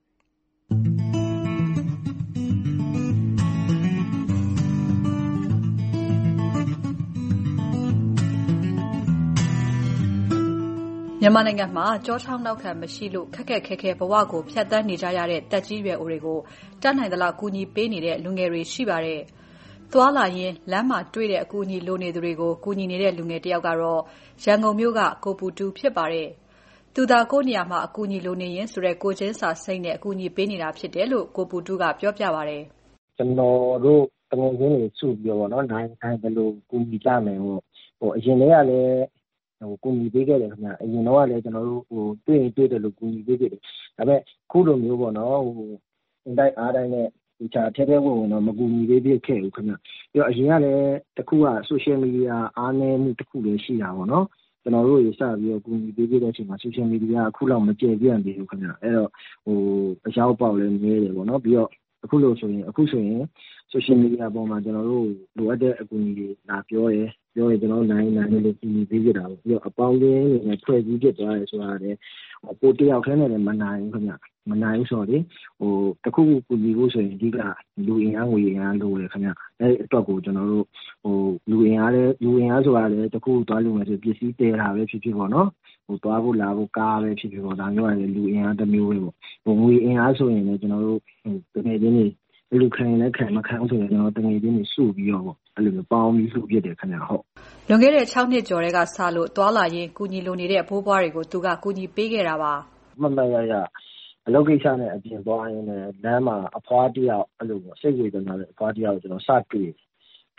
မြန်မာနိုင်ငံမှာကြောချောင်းနောက်ခံမရှိလို့ခက်ခက်ခဲခဲဘဝကိုဖြတ်သန်းနေကြရတဲ့တက်ကြီးရွယ်အိုတွေကိုတတ်နိုင်သလောက်ကူညီပေးနေတဲ့လူငယ်တွေရှိပါတယ်။သွားလာရင်လမ်းမှာတွေ့တဲ့အကူအညီလိုနေသူတွေကိုကူညီနေတဲ့လူငယ်တယောက်ကတော့ရန်ကုန်မြို့ကကိုပူတူဖြစ်ပါတယ်။သူသာကိုယ့်နေရာမှာအကူအညီလိုနေရင်ဆိုတဲ့ကိုချင်းစာစိတ်နဲ့အကူအညီပေးနေတာဖြစ်တယ်လို့ကိုပူတူကပြောပြပါတယ်။ကျွန်တော်တို့တကယ်ချင်းတွေစုပြီးတော့နော်နိုင်ဘယ်လိုကူညီကြမယ်ဟိုအရင်တည်းကလည်းကူညီပေးခဲ့တယ်ခင်ဗျအရင်တော့ကလည်းကျွန်တော်တို့တွေ့ရင်တွေ့တယ်လို့ကူညီပေးခဲ့တယ်ဒါပေမဲ့ခုလိုမျိုးပေါ့နော်အင်တိုက်အားတိုင်းနဲ့ဒီချာထဲထဲဝင်တော့မကူညီပေးဖြစ်ခဲ့ဘူးခင်ဗျပြီးတော့အရင်ကလည်းတခုက social media အားနည်းမှုတခုလည်းရှိတာပေါ့နော်ကျွန်တော်တို့ရစပြီးတော့ကူညီပေးခဲ့တဲ့အချိန်မှာ social media အခုလောက်မကျယ်ပြန့်သေးဘူးခင်ဗျအဲ့တော့အရောက်ပေါက်လည်းနည်းတယ်ပေါ့နော်ပြီးတော့အခုဆိုရင် social media ပေါ်မှာကျွန်တော်တို့လိုအပ်တဲ့အကူအညီတွေလာပြောရင်ကျွန်တော်နိုင်လို့ကူညီပေးကြတာပေါ့ပြီးတော့အပေါင်းအသင်းတွေနဲ့ဖွဲ့စည်းဖြစ်သွားတယ်ဆိုတာလည်းကိုတယောက်တည်းနဲ့လည်းမနိုင်ဘူးခင်ဗျမနိုင်ဘူးဆိုတော့တခုကူညီဖို့ဆိုရင်အဓိကလူအင်အားငွေအင်အားလိုတယ်ခင်ဗျအဲ့အတွက်ကိုကျွန်တော်တို့လူအင်အားဆိုတာလည်းတခုသွားလို့မယ်ဆိုပစ္စည်းတည်တာပဲဖြစ်ဖြစ်ပေါ့နော်သွားဖို့လာဖို့ကားပဲဖြစ်ဖြစ်ပေါ့ဒါမျိုးကလည်းလူအင်အားတစ်မျိုးပဲပေါ့ငွေအင်အားဆိုရင်လည်းကျွန်တော်တို့တကယ်ချင်းနေလူခံလည်းခံမခံဆိုရင်ကျွန်တော်တကယ်ချင်းနေစုပြီးတော့ပေါ့အဲ့လိုမျိုးပေါင်းပြီးစုပြတယ်ခင်ဗျဟုတ်လွန်ခဲ့တဲ့6နှစ်ကျော်တည်းကစလို့သွားလာရင်ကူညီလိုနေတဲ့ဘိုးဘွားတွေကိုသူကကူညီပေးခဲ့တာပါမှန်ရအလုပ်ကိစ္စနဲ့အပြင်သွားရင်းနဲ့လမ်းမှာအဖွားတယောက်အဲ့လိုပေါ့စိတ်ဝေဒနာနဲ့အဖွားတယောက်ကျွန်တော်စတွေ့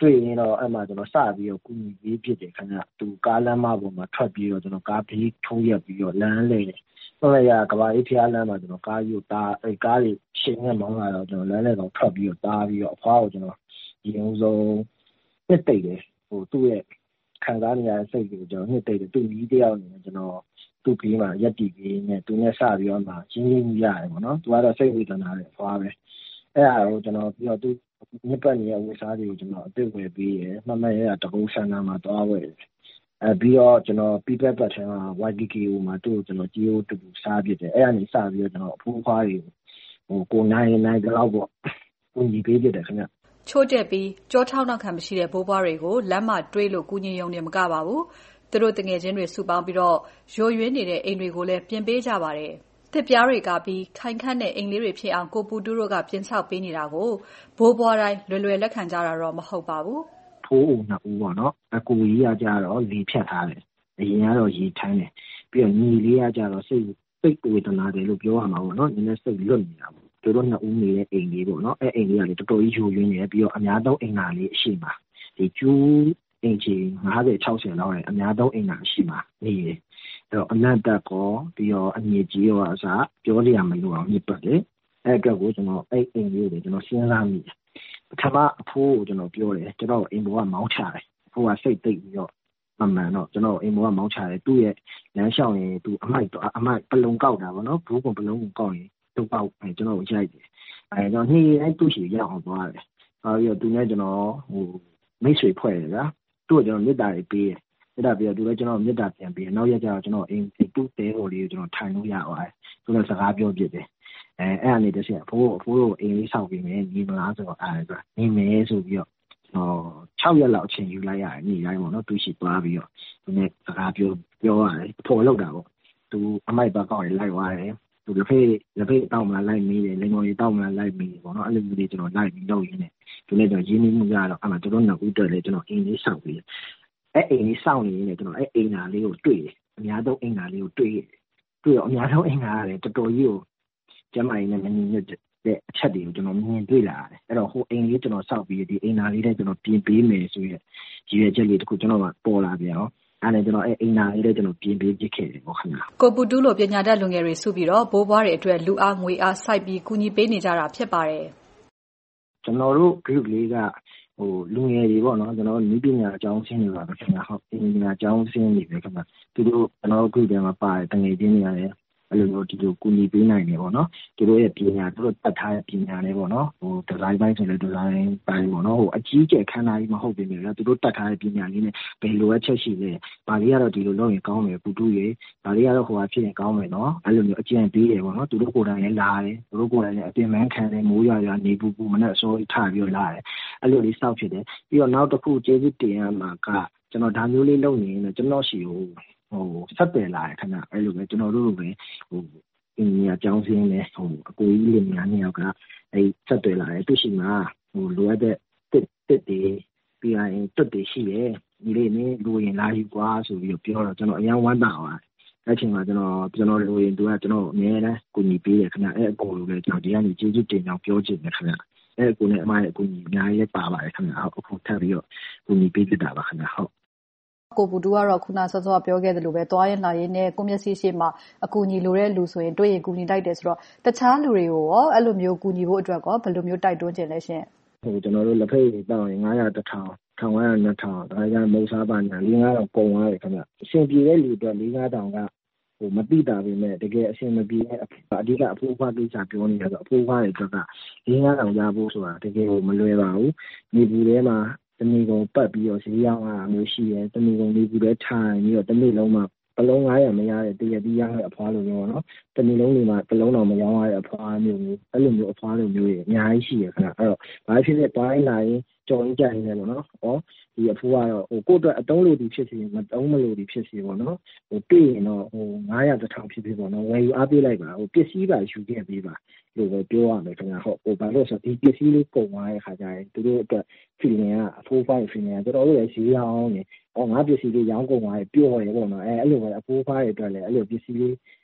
တွေ့ရင်တော့အဲ့မှာကျွန်တော်စပြီးတော့ကူညီပေးဖြစ်တယ်ခင်ဗျသူကားလမ်းမပေါ်မှာထွက်ပြီးတော့ကျွန်တော်ကားပြီးထိုးရက်ပြီးတော့လမ်းလေတော့လည်းကဘာကြီးဖျားလမ်းမှာကျွန်တော်ကားယူတာအဲ့ကားကြီးရှင်းနေမောင်းလာတော့ကျွန်တော်လမ်းလေတော့ထွက်ပြီးတော့တားပြီးတော့အဖွားကိုကျွန်တော်ဒီအောင်ဆုံးနှစ်သိတယ်သူ့ရဲ့ခံစားနေရတဲ့စိတ်ကိုကျွန်တော်နှစ်သိတယ်သူ့ကြီးတယောက်နေကျွန်တော်သူ့ပြီးမှရက်တီပြီးနဲ့သူနဲ့စပြီးတော့မှချင်းချင်းကြီးရတယ်ပေါ့နော်သူကတော့စိတ်ဝေဒနာတွေအဖွားပဲအဲ့ဒါကိုကျွန်တော်ပြီးတော့သူညပတ်နေရဝစားတွေကိုကျွန်တော်အသိဝယ်ပေးရမှတ်မှတ်ရတကုန်းဆန္ဒမှာတွားဝယ်ပြီးတော့ကျွန်တော်ပြပပတ်ထဲမှာ YDKO မှာသူ့ကိုကျွန်တော်ကြီးအိုးတူစားပြတယ်အဲ့ကနေစပြီးတော့ကျွန်တော်အဖိုးဖွားတွေကိုနိုင်တော့ပေါ့ကူညီပေးပြတယ်ခင်ဗျချိုးတက်ပြီးကြောထောက်နောက်ခံမရှိတဲ့ဘိုးဘွားတွေကိုလမ်းမှာတွေးလို့ကူညီရုံနဲ့မကပါဘူးသူတို့တငယ်ချင်းတွေစုပေါင်းပြီးတော့ရိုရွင်းနေတဲ့အိမ်တွေကိုလည်းပြင်ပေးကြပါတယ်တစ်ပြားတွေကပြီးခိုင်ခန့်တဲ့အိမ်လေးတွေဖြစ်အောင်ကိုပူတူးတို့ကပြင်ဆောက်ပေးနေတာကိုဘိုးဘွားတိုင်းလွယ်လက်ခံကြတာတော့မဟုတ်ပါဘူးဖိုးဦးနှစ်ဦးပေါ့နော်အကူကြီးကကြတော့လေဖြတ်ထားတယ်အရင်ကတော့ရေထမ်းတယ်ပြီးတော့ညီလေးကကြတော့စိတ်ဝေဒနာတယ်လို့ပြောရမှာပေါ့နော်နည်းနည်းစိတ်လွတ်နေတာပေါ့သူတို့နှစ်ဦးနေတဲ့အိမ်လေးပေါ့နော်အဲ့အိမ်လေးကလေတော်တော်ကြီးယိုယွင်းနေတယ်ပြီးတော့အများဆုံးအိမ်သာလေးအရှိပါဒီကျူးအိမ်ကြီး50-60လောက်နဲ့အများဆုံးအိမ်သာအရှိပါနေတယ်အဲ့တော့အနတ်တက်ကောပြီးတော့အငြိကြီးရောအစားပြောရမလို့အောင်ညစ်ပတ်တယ်အဲ့အတွက်ကိုကျွန်တော်အဲ့အိမ်လေးကိုကျွန်တော်စဉ်းစားမိတယ်ပထမအဖိုးကိုကျွန်တော်ပြောတယ်ကျွန်တော်အိမ်ဘောကမောင်းချတယ်အဖိုးကစိတ်သိပ်ပြီးတော့အမှန်တော့ကျွန်တော်အိမ်ဘောကမောင်းချတယ်သူ့ရဲ့လမ်းလျှောက်ရင်သူအမိုက်ပလုံကောက်တာပေါ့နော်ဘူးကပလုံကိုကောက်ရင်သူ့ပေါက်ကျွန်တော်ရိုက်တယ်အဲ့တော့နေ့တိုင်းသူ့ရှိရအောင်သွားတယ်ပြီးတော့သူနဲ့ကျွန်တော်မိတ်ဆွေဖွဲ့တယ်ဗျာသူ့ကိုကျွန်တော်မေတ္တာတွေပေးတယ်အဲ့ဒါပြီးတော့သူလည်းကျွန်တော်မေတ္တာပြန်ပေးတယ်နောက်ရက်ကျတော့ကျွန်တော်အိမ်တူးတဲဟိုလေးကိုကျွန်တော်ထိုင်လို့ရပါတယ်သူလည်းစကားပြောပြတယ်အဲ့အနေနဲ့အဖိုးတို့အိမ်လေးဆောက်ပြီးမယ်ညီမလားဆိုတော့နေမယ်ဆိုပြီးတော့6ရက်လောက်အချိန်ယူလိုက်ရတယ်ညီတိုင်းပေါ့နော်သူရှိသွားပြီးတော့သူနဲ့စကားပြောရတယ်ဖော်လောက်တာပေါ့သူအမိုက်ဘက်ကောက်လိုက်သွားတယ်သူလက်ဖေးတောက်မှလိုက်မိတယ်လိမ္မော်ရီတောက်မှလိုက်မိတယ်ပေါ့နော်အဲ့လိုမျိုးတွေကျွန်တော်လိုက်ပြီးလုပ်ရင်းနဲ့သူနဲ့ကျွန်တော်ရင်းနှီးမှုရတော့အဲ့မှာကျွန်တော်နှစ်ဦးတက်လေကျွန်တော်အိမ်လေးဆောက်ပြီးအဲ့အိမ်လေးဆောက်နေရင်ကျွန်တော်အဲ့အိမ်သာလေးကိုတွေ့တယ်အများဆုံးအိမ်သာလေးကိုတွေ့တော့အများဆုံးအိမ်သာရတယ်တော်တော်ကြီးကိုကျမကြီးနဲ့မညီညွတ်တဲ့အချက်တွေကိုကျွန်တော်မြင်တွေ့လာရတယ်အဲ့တော့ဟိုအိမ်လေးကျွန်တော်ဆောက်ပြီးဒီအိမ်သာလေးနဲ့ကျွန်တော်ပြင်ပေးမယ်ဆိုရရည်ရွယ်ချက်လေးတစ်ခုကျွန်တော်ကပေါ်လာပြန်ရောအဲ့ဒါကျွန်တော်အိမ်သာလေးနဲ့ကျွန်တော်ပြင်ပေးပြခဲ့တယ်ပေါ့ခင်ဗျာကိုပူတူးလိုပညာတတ်လူငယ်တွေစုပြီးတော့ဘိုးဘွားတွေအတွက်လူအားငွေအားစိုက်ပြီးကူညီပေးနေကြတာဖြစ်ပါတယ်ကျွန်တော်တို့ group လေးကလူငယ်တွေပေါ့နော်ကျွန်တော်နည်းပညာအကြောင်းဆင်းနေပါပဲခင်ဗျာဟုတ်ပညာအကြောင်းဆင်းနေပဲခင်ဗျာသူတို့ကျွန်တော် group ထဲမှာပါတယ်တငယ်ချင်းတွေရတယ်အဲ့လိုမျိုးဒီလိုကူညီပေးနိုင်တယ်ပေါ့နော်သူတို့ရဲ့ပညာသူတို့တတ်ထားတဲ့ပညာလေးပေါ့နော်ဒီဇိုင်းပိုင်းဆိုလည်းဒီဇိုင်းပိုင်းပေါ့နော်အကြီးကျယ်ခန်းသားကြီးမဟုတ်ပေမဲ့လည်းသူတို့တတ်ထားတဲ့ပညာလေးနဲ့ဘယ်လိုအချက်ရှိလဲဘာလေးကတော့ဒီလိုလုပ်ရင်ကောင်းမယ်ပူတူးရေဘာလေးကတော့ဟိုဟာဖြစ်ရင်ကောင်းမယ်နော်အဲ့လိုမျိုးအကျဉ်းပေးတယ်ပေါ့နော်သူတို့ကိုယ်တိုင်လည်းလာတယ်သူတို့ကိုယ်တိုင်လည်းအပြင်ပန်းခံတယ်မိုးရွာနေပူမနဲ့အစိုးရထားပြီးလာတယ်အဲ့လိုလေးစောက်ဖြစ်တယ်ပြီးတော့နောက်တစ်ခုကျေးဇူးတင်ရမှာကကျွန်တော်ဒါမျိုးလေးလုပ်နေရင်ကျွန်တော်ရှိဆက်တယ်လာတယ်ခင်ဗျအဲ့လိုပဲကျွန်တော်တို့ပဲအင်းကြီးအကြောင်းစင်းနဲ့အကိုကြီးလေးများနှစ်ယောက်ကအဲ့ဆက်တယ်လာတယ်သူရှိမှာလိုအပ်တဲ့တစ်တွေပြီးရင်တွတ်တွေရှိရဲ့ဒီလေးနဲ့လိုရင်လာယူကွာဆိုပြီးပြောတော့ကျွန်တော်အရင်ဝမ်းသာသွားအဲ့ချိန်မှာကျွန်တော်လိုရင်သူကကျွန်တော်အများနဲ့ကူညီပေးတယ်ခင်ဗျအဲ့အကိုလိုလည်းကျွန်တော်ဒီကနေကျေးဇူးတင်ကြောင်းပြောချင်တယ်ခင်ဗျအဲ့အကိုနဲ့အမရဲ့အကူညီအများကြီးပါပါတယ်ခင်ဗျအခုထပ်ပြီးတော့ကူညီပေးပြတာပါခင်ဗျဟုတ်ကိုပူတူကတော့ခုနစောစောပြောခဲ့သလိုပဲသွားရင်လာရင်နဲ့ကိုမျက်စိရှိမှအကူညီလိုတဲ့လူဆိုရင်တွေ့ရင်ကူညီလိုက်တယ်ဆိုတော့တခြားလူတွေကိုရောအဲ့လိုမျိုးကူညီဖို့အတွက်ကောဘယ်လိုမျိုးတိုက်တွန်းခြင်းလဲရှင်ကျွန်တော်တို့လက်ဖက်ရည်တောင်းရင်900 1000 1500 2000ဒါကြမုံစားပါညာ4-500ကုန်သွားတယ်ခင်ဗျအရှင်ပြေတဲ့လူအတွက်4-500ကမတိတာပဲနဲ့တကယ်အရှင်မပြေတဲ့အဓိကအဖိုးဖွားကိစ္စပြောနေရဆိုအဖိုးဖွားတွေအတွက်က4-500ရဖို့ဆိုတာတကယ်ကိုမလွယ်ပါဘူးမြေပူထဲမှာတမီကုန်ပတ်ပြီးတော့ဈေးရောင်းတာမျိုးရှိတယ်တမီကုန်လေးပူတဲ့ထိုင်ပြီးတော့တမီလုံးမှာပလုံး900မရတဲ့တရတီးရတဲ့အဖွားလိုမျိုးနော်တမီလုံးတွေမှာပလုံးတော်မရောင်းရတဲ့အဖွားမျိုးအဲ့လိုမျိုးအဖွားလိုမျိုးတွေအများကြီးရှိရခင်ဗျအဲ့တော့ဘာဖြစ်လဲတိုင်းလာရင်ကြော်ရင်းကြိုင်နေတယ်ပေါ့နော်ဒီအဖိုးကတော့ကိုယ့်အတွက်အတုံးလို့ဒီဖြစ်စီမတုံးမလို့ဒီဖြစ်စီပေါ့နော်တွေ့ရင်တော့900 1000ဖြစ်ဖြစ်ပေါ့နော်ဝယ်ယူအားပေးလိုက်ပါပစ္စည်းပါယူခဲ့ပေးပါလို့ပဲပြောရမယ်ခင်ဗျဟုတ်ဘာလို့ဆိုဒီပစ္စည်းလေးကုန်သွားတဲ့ခါကျရင်သူတို့အတွက် feeling ကအဖိုးဖိုင် feeling ကတော်တော်လေးဈေးအောင်နေငါပစ္စည်းလေးရောင်းကုန်သွားပြီပြောရဲပေါ့နော်အဲ့လိုပဲအဖိုးဖိုင်အတွက်လည်းအဲ့လိုပစ္စည်းလေး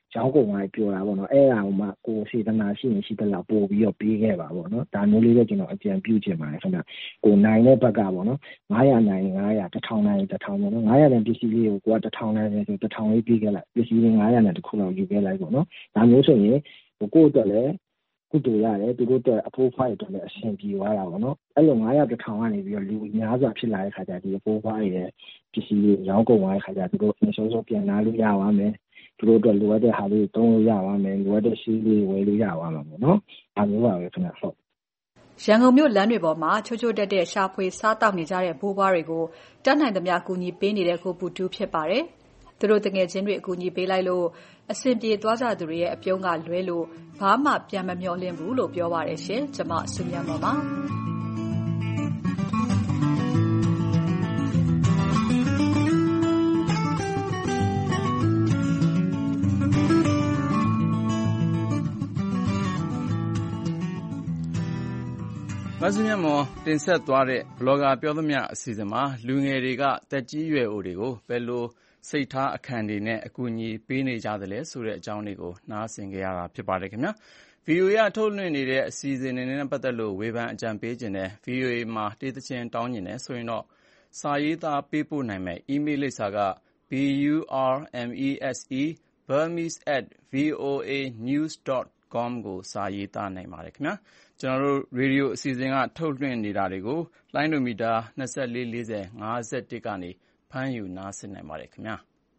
ကျောင်းကုန်ကပြောတာပေါ့နော်အဲ့ဒါကိုမှကိုယ်စေတနာရှိရင်ရှိသလောက်ပို့ပြီးတော့ပေးခဲ့ပါပေါ့နော်ဒါမျိုးလေးပဲကျွန်တော်အကြံပြုချင်ပါတယ်ခင်ဗျကိုနိုင်တဲ့ဘက်ကပေါ့နော်900နိုင်900 1000နိုင်1000ပေါ့နော်900တဲ့ပစ္စည်းလေးကိုက1000နိုင်ဆို1000လေးပေးခဲ့လိုက်ပစ္စည်းလေး900နဲ့တစ်ခုလောက်ယူခဲ့လိုက်ပေါ့နော်ဒါမျိုးဆိုရင်ကိုယ့်အတွက်လည်းကုတူရတယ်သူတို့အတွက်အဖိုးဖွားတွေအတွက်လည်းအဆင်ပြေသွားတာပေါ့နော်အဲ့လို900 1000ကနေပြီးတော့လူများစွာဖြစ်လာတဲ့ခါကျဒီအဖိုးဖွားရဲ့ပစ္စည်းလေးရောင်းကုန်သွားတဲ့ခါကျသူတို့အစိုးရပြန်လာလို့ရပါမယ်သူတို့အတွက်လိုအပ်တဲ့ဟာလေးသုံးလို့ရပါမယ်လိုအပ်တဲ့ရှိလေးဝယ်လို့ရပါမှာပေါ့နော်ဒါမျိုးပါပဲခင်ဗျဟုတ်ရန်ကုန်မြို့လမ်းတွေပေါ်မှာချိုးချိုးတက်တက်ရှာဖွေစားတောက်နေကြတဲ့ဘိုးဘွားတွေကိုတတ်နိုင်သမျှကူညီပေးနေတဲ့ကိုပူတူးဖြစ်ပါတယ်သူတို့တငယ်ချင်းတွေအကူအညီပေးလိုက်လို့အဆင်ပြေသွားကြသူတွေရဲ့အပြုံးကလွဲလို့ဘာမှပြန်မမျှော်လင့်ဘူးလို့ပြောပါတယ်ရှင်ကျွန်မစုမြတ်မော်ပါမဆုမြတ်မော်တင်ဆက်သွားတဲ့ဘလော့ဂါပြောသမျှအစီအစဉ်မှာလူငယ်တွေကတက်ကြီးရွယ်အိုတွေကိုဘယ်လိုစိတ်ထားအခန့်တွေနဲ့အကူအညီပေးနေကြသလဲဆိုတဲ့အကြောင်းတွေကိုနားဆင်ကြရတာဖြစ်ပါတယ်ခင်ဗျာ VOA ကထုတ်လွှင့်နေတဲ့အစီအစဉ်တွေနဲ့ပတ်သက်လို့ဝေဖန်အကြံပေးခြင်းနဲ့ VOA မှာတေးသချင်းတောင်းကျင်တယ်ဆိုရင်တော့စာရေးသားပေးပို့နိုင်မယ် email လိပ်စာက burmese@voanews.com ကိုစာရေးသားနိုင်ပါတယ်ခင်ဗျာကျွန်တော်တို့ရေဒီယိုအစီအစဉ်ကထုတ်လွှင့်နေတာတွေကိုလိုင်းဒိုမီတာ24 40 51ကနေဖမ်းယူနားဆင်နိုင်ပါတယ်ခင်ဗျာ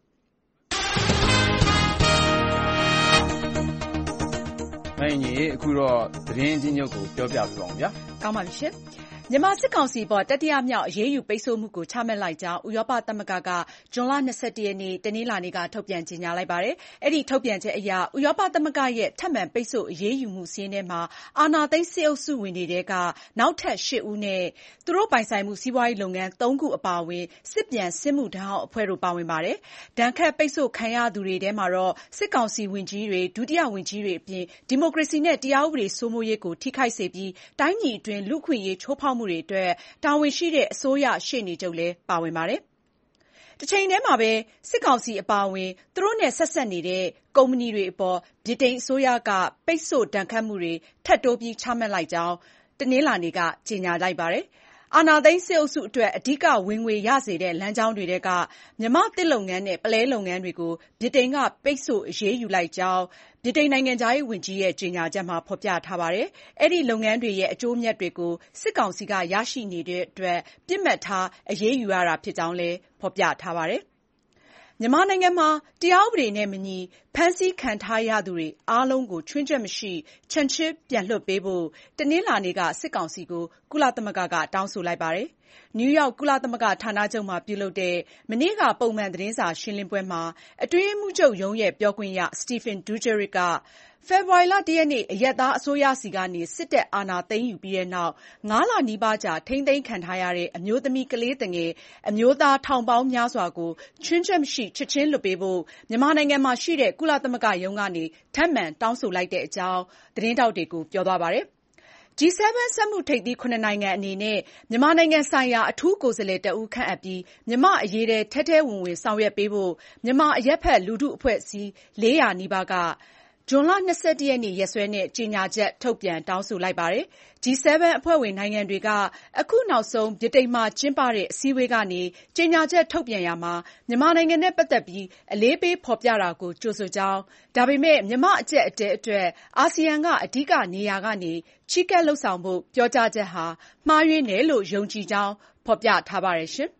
မင်းကြီးအခုတော့သတင်းချင်းချုပ်ကိုပြောပြပြပါဦးဗျာကောင်းပါပြီရှင်မြန်မာစစ်ကောင်စီပေါ်တတိယမြောက်အရေးယူပိတ်ဆို့မှုကိုချမှတ်လိုက်ကြောင်းဥရောပသမဂ္ဂကဇွန်လ21ရက်နေ့တနင်္လာနေ့ကထုတ်ပြန်ကြေညာလိုက်ပါတယ်။အဲ့ဒီထုတ်ပြန်ချက်အရဥရောပသမဂ္ဂရဲ့ထပ်မံပိတ်ဆို့အရေးယူမှုစည်းထဲမှာအာဏာသိမ်းစစ်အုပ်စုဝင်တွေကနောက်ထပ်8ဦးနဲ့သူတို့ပိုင်ဆိုင်မှုစီးပွားရေးလုပ်ငန်း3ခုအပါအဝင်စစ်ပြန်စစ်မှုထမ်းဟောင်းအဖွဲ့တို့ပါဝင်ပါတယ်။ဒဏ်ခတ်ပိတ်ဆို့ခံရသူတွေထဲမှာတော့စစ်ကောင်စီဝန်ကြီးတွေဒုတိယဝန်ကြီးတွေအပြင်ဒီမိုကရေစီနဲ့တရားဥပဒေစိုးမိုးရေးကိုထိခိုက်စေပြီးတိုင်းပြည်အတွင်းလူ့အခွင့်အရေးချိုးဖောက်မှုတွေအတွက်တာဝန်ရှိတဲ့အစိုးရရှေ့နေချုပ်လည်းပါဝင်ပါတယ်။တချိန်တည်းမှာပဲစစ်ကောင်စီအပါအဝင်သူတို့နဲ့ဆက်ဆက်နေတဲ့ကုမ္ပဏီတွေအပေါ်ဗြိတိန်အစိုးရကပိတ်ဆို့ဒဏ်ခတ်မှုတွေထပ်တိုးပြီးချမှတ်လိုက်ကြောင်းတနင်္လာနေ့ကကြေညာလိုက်ပါတယ်။အာဏာသိမ်းစစ်အုပ်စုအတွက်အဓိကဝင်ငွေရစေတဲ့လမ်းကြောင်းတွေထဲကမြန်မာသစ်လုပ်ငန်းနဲ့ပလဲလုပ်ငန်းတွေကိုဗြိတိန်ကပိတ်ဆို့အရေးယူလိုက်ကြောင်းဗြိတိန်နိုင်ငံခြားရေးဝန်ကြီးရဲ့ကြေညာချက်မှာဖော်ပြထားပါတယ်။အဲ့ဒီလုပ်ငန်းတွေရဲ့အကျိုးအမြတ်တွေကိုစစ်ကောင်စီကရရှိနေတဲ့အတွက်ပြစ်မှတ်ထားအရေးယူရတာဖြစ်ကြောင်းလည်းဖော်ပြထားပါတယ်။မြန်မာနိုင်ငံမှာတရားဥပဒေနဲ့မညီဖမ်းဆီးခံထားရသူတွေအားလုံးကိုချွင်းချက်မရှိချက်ချင်းပြန်လွှတ်ပေးဖို့တနင်္လာနေ့ကစစ်ကောင်စီကိုကုလသမဂ္ဂကတောင်းဆိုလိုက်ပါတယ်။နယူးယောက်ကုလသမဂ္ဂဌာနချုပ်မှာပြုလုပ်တဲ့မနေ့ကပုံမှန်သတင်းစာရှင်းလင်းပွဲမှာအတွင်းရေးမှူးချုပ်ရုံးရဲ့ပြောခွင့်ရ Stephen Dujarric ကဖေဖော်ဝါရီလ 1 ရက်နေ့အရပ်သားအစိုးရဆီကနေစစ်တပ်အာဏာသိမ်းယူပြီးတဲ့နောက်9 လနီးပါးကြာထိန်းသိမ်းခံထားရတဲ့အမျိုးသမီးကလေးငယ်အမျိုးသားထောင်ပေါင်းများစွာကိုချွင်းချက်မရှိချက်ချင်းလွှတ်ပေးဖို့မြန်မာနိုင်ငံမှာရှိတဲ့ကုလသမဂ္ဂရုံးကနေထပ်မံတောင်းဆိုလိုက်တဲ့အကြောင်းသတင်းထောက်တွေကိုပြောသွားပါတယ်။ G7 စက်မှုထိပ်သီး9နိုင်ငံအနေနဲ့မြန်မာနိုင်ငံဆိုင်ရာအထူးကိုယ်စားလှယ်တဦးခန့်အပ်ပြီးမြန်မာအရေးထဲထဲဝင်ဝင်ဆောင်ရွက်ပေးဖို့မြန်မာအရပ်ဖက်လူထုအဖွဲ့အစည်း400နီးပါးကဇွန်လ21ရက်နေ့ရက်စွဲနဲ့ကြေညာချက်ထုတ်ပြန်တောင်းဆိုလိုက်ပါတယ်။ G7 အဖွဲ့ဝင်နိုင်ငံတွေကအခုနောက်ဆုံးဗြိတိန်မှာကျင်းပတဲ့အစည်းအဝေးကနေကြေညာချက်ထုတ်ပြန်ရာမှာမြန်မာနိုင်ငံနဲ့ပတ်သက်ပြီးအလေးပေးဖော်ပြတာကိုကြိုဆိုကြောင်းဒါပေမဲ့မြန်မာအကျပ်အတည်းအတွက်အာဆီယံကအဓိကနေရာကနေချဉ်းကပ်လှုပ်ဆောင်ဖို့ပြောကြားချက်ဟာမှားယွင်းတယ်လို့ယုံကြည်ကြောင်းဖော်ပြထားပါတယ်ရှင်။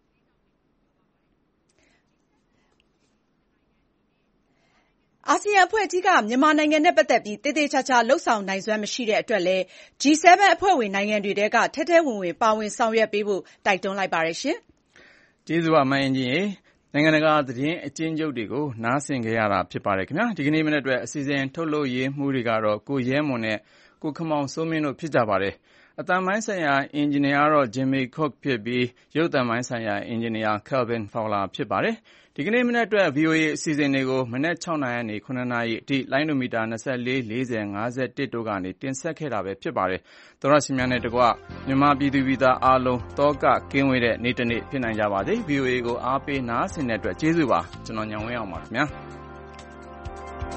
အာဆီယံအဖွဲ့ကြီးကမြန်မာနိုင်ငံနဲ့ပတ်သက်ပြီးသေသေချာချာလှုပ်ဆောင်နိုင်စွမ်းမရှိတဲ့အတွက်လည်း G7 အဖွဲ့ဝင်နိုင်ငံတွေထဲကထဲထဲဝင်ဝင်ပါဝင်ဆောင်ရွက်ပေးဖို့တိုက်တွန်းလိုက်ပါတယ်ရှင်။ကျေးဇူးပါမအင်ကြီးနိုင်ငံတကာသတင်းအကျဉ်းချုပ်တွေကိုနားဆင်ကြရတာဖြစ်ပါတယ်ခင်ဗျာဒီကနေ့မနေ့အတွက်အစီအစဉ်ထုတ်လုပ်ရေးမှုတွေကတော့ကိုရဲမွန်နဲ့ကိုခမောင်စိုးမင်းတို့ဖြစ်ကြပါတယ်အတန်ပိုင်းဆိုင်ရာအင်ဂျင်နီယာတော့ Jimmy Cook ဖြစ်ပြီးရုပ်သံပိုင်းဆိုင်ရာအင်ဂျင်နီယာ Kelvin Fowler ဖြစ်ပါတယ်ဒီကနေ့မနေ့အတွက် VOA အစီအစဉ်တွေကိုမနေ့6နာရီကနေ9နာရီအထိလိုင်းဒိုမီတာ24 40 51တို့ကနေတင်ဆက်ခဲ့တာပဲဖြစ်ပါတယ်သောရရှိများနဲ့တကွမြန်မာပြည်သူပြည်သားအားလုံးတောကကင်းဝေးတဲ့နေ့တစ်နေ့ဖြစ်နိုင်ကြပါစေ VOA ကိုအားပေးနားဆင်တဲ့အတွက်ကျေးဇူးပါကျွန်တော်ညောင်ဝင်းအောင်ပါခင်ဗျာ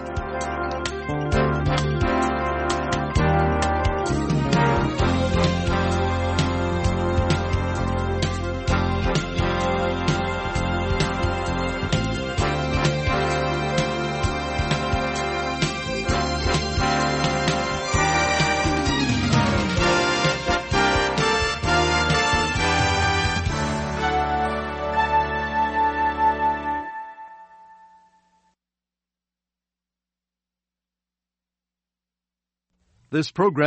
This program